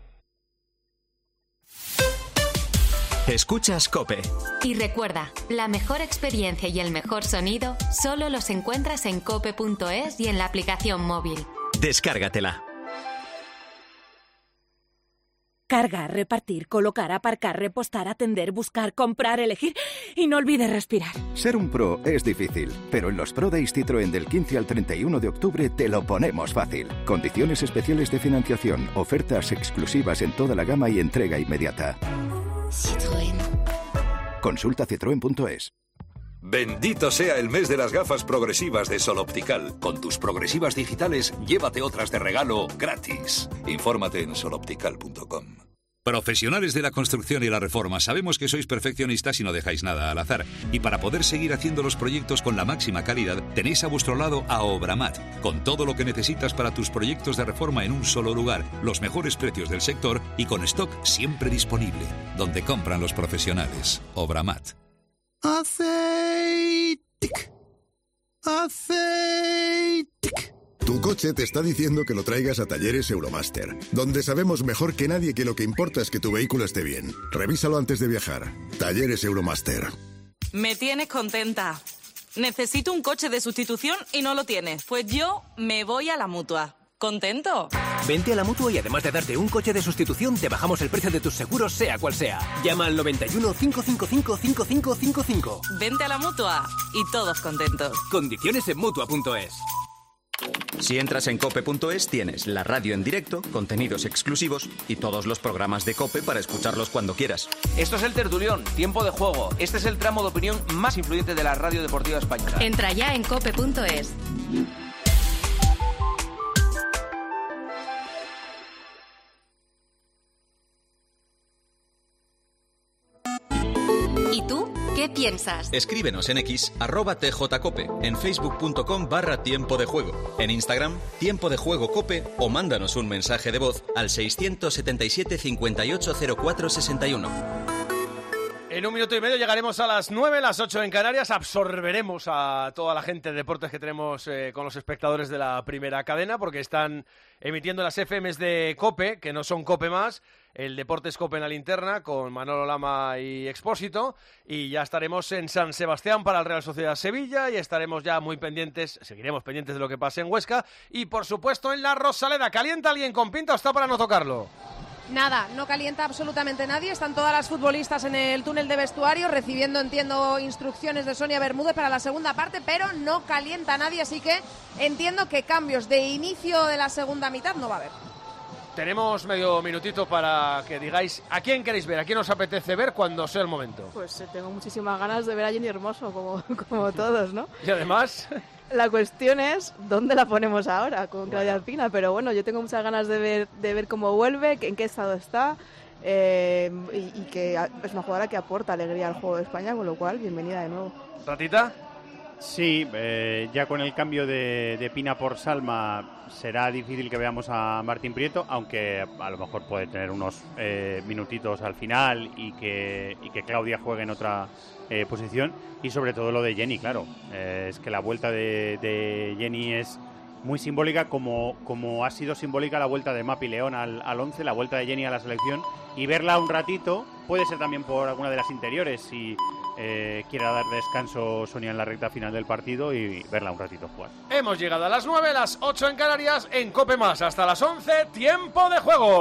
N: Escuchas COPE.
P: Y recuerda, la mejor experiencia y el mejor sonido solo los encuentras en cope punto es y en la aplicación móvil.
N: Descárgatela.
V: Cargar, repartir, colocar, aparcar, repostar, atender, buscar, comprar, elegir y no olvides respirar.
W: Ser un pro es difícil, pero en los Pro Days Citroën del quince al treinta y uno de octubre te lo ponemos fácil. Condiciones especiales de financiación, ofertas exclusivas en toda la gama y entrega inmediata.
P: Citroën.
W: Consulta citroen punto es.
X: Bendito sea el mes de las gafas progresivas de Sol Optical. Con tus progresivas digitales, llévate otras de regalo gratis. Infórmate en sol optical punto com. Profesionales de la construcción y la reforma, sabemos que sois perfeccionistas y no dejáis nada al azar. Y para poder seguir haciendo los proyectos con la máxima calidad, tenéis a vuestro lado a Obramat, con todo lo que necesitas para tus proyectos de reforma en un solo lugar, los mejores precios del sector y con stock siempre disponible. Donde compran los profesionales. Obramat.
R: Aceite. Aceite.
S: Tu coche te está diciendo que lo traigas a Talleres Euromaster, donde sabemos mejor que nadie que lo que importa es que tu vehículo esté bien. Revísalo antes de viajar. Talleres Euromaster.
Y: Me tienes contenta. Necesito un coche de sustitución y no lo tienes. Pues yo me voy a la Mutua. ¿Contento?
B: Vente a la Mutua y además de darte un coche de sustitución, te bajamos el precio de tus seguros, sea cual sea. Llama al noventa y uno, cinco cinco cinco, cinco cinco cinco cinco.
Y: Vente a la Mutua y todos contentos.
B: Condiciones en Mutua punto es.
C: Si entras en cope punto es tienes la radio en directo, contenidos exclusivos y todos los programas de COPE para escucharlos cuando quieras.
D: Esto es el Tertulión, tiempo de juego. Este es el tramo de opinión más influyente de la radio deportiva española.
P: Entra ya en cope punto es. ¿Y tú? ¿Qué piensas?
C: Escríbenos en X, arroba tjcope, en facebook.com barra tiempo de juego, en Instagram, tiempo de juego cope, o mándanos un mensaje de voz al seiscientos setenta y siete, cincuenta y ocho, cero cuatro sesenta y uno.
E: En un minuto y medio llegaremos a las nueve, las ocho en Canarias. Absorberemos a toda la gente de deportes que tenemos eh, con los espectadores de la primera cadena, porque están emitiendo las F Ms de COPE, que no son COPE más. El Deportes COPE en la linterna, con Manolo Lama y Expósito. Y ya estaremos en San Sebastián para el Real Sociedad Sevilla, y estaremos ya muy pendientes, seguiremos pendientes de lo que pase en Huesca. Y por supuesto en la Rosaleda. ¿Calienta alguien con pinta o está para no tocarlo?
G: Nada, no calienta absolutamente nadie. Están todas las futbolistas en el túnel de vestuario recibiendo, entiendo, instrucciones de Sonia Bermúdez para la segunda parte, pero no calienta nadie, así que entiendo que cambios de inicio de la segunda mitad no va a haber.
E: Tenemos medio minutito para que digáis a quién queréis ver, a quién os apetece ver cuando sea el momento.
I: Pues eh, tengo muchísimas ganas de ver a Jenny Hermoso, como, como todos, ¿no?
E: Y además...
I: La cuestión es dónde la ponemos ahora con Claudia Alpina, pero bueno, yo tengo muchas ganas de ver de ver cómo vuelve, en qué estado está, eh, y, y que es una jugadora que aporta alegría al juego de España, con lo cual, bienvenida de nuevo.
E: ¿Ratita?
J: Sí, eh, ya con el cambio de, de Pina por Salma será difícil que veamos a Martín Prieto, aunque a lo mejor puede tener unos eh, minutitos al final y que, y que Claudia juegue en otra eh, posición. Y sobre todo lo de Jenny, claro, eh, es que la vuelta de, de Jenny es muy simbólica, como, como ha sido simbólica la vuelta de Mapi León al, al once, la vuelta de Jenny a la selección, y verla un ratito, puede ser también por alguna de las interiores, si eh, quiera dar descanso Sonia en la recta final del partido, y verla un ratito jugar.
E: Hemos llegado a las nueve, las ocho en Canarias, en COPE más, hasta las once, tiempo de juego.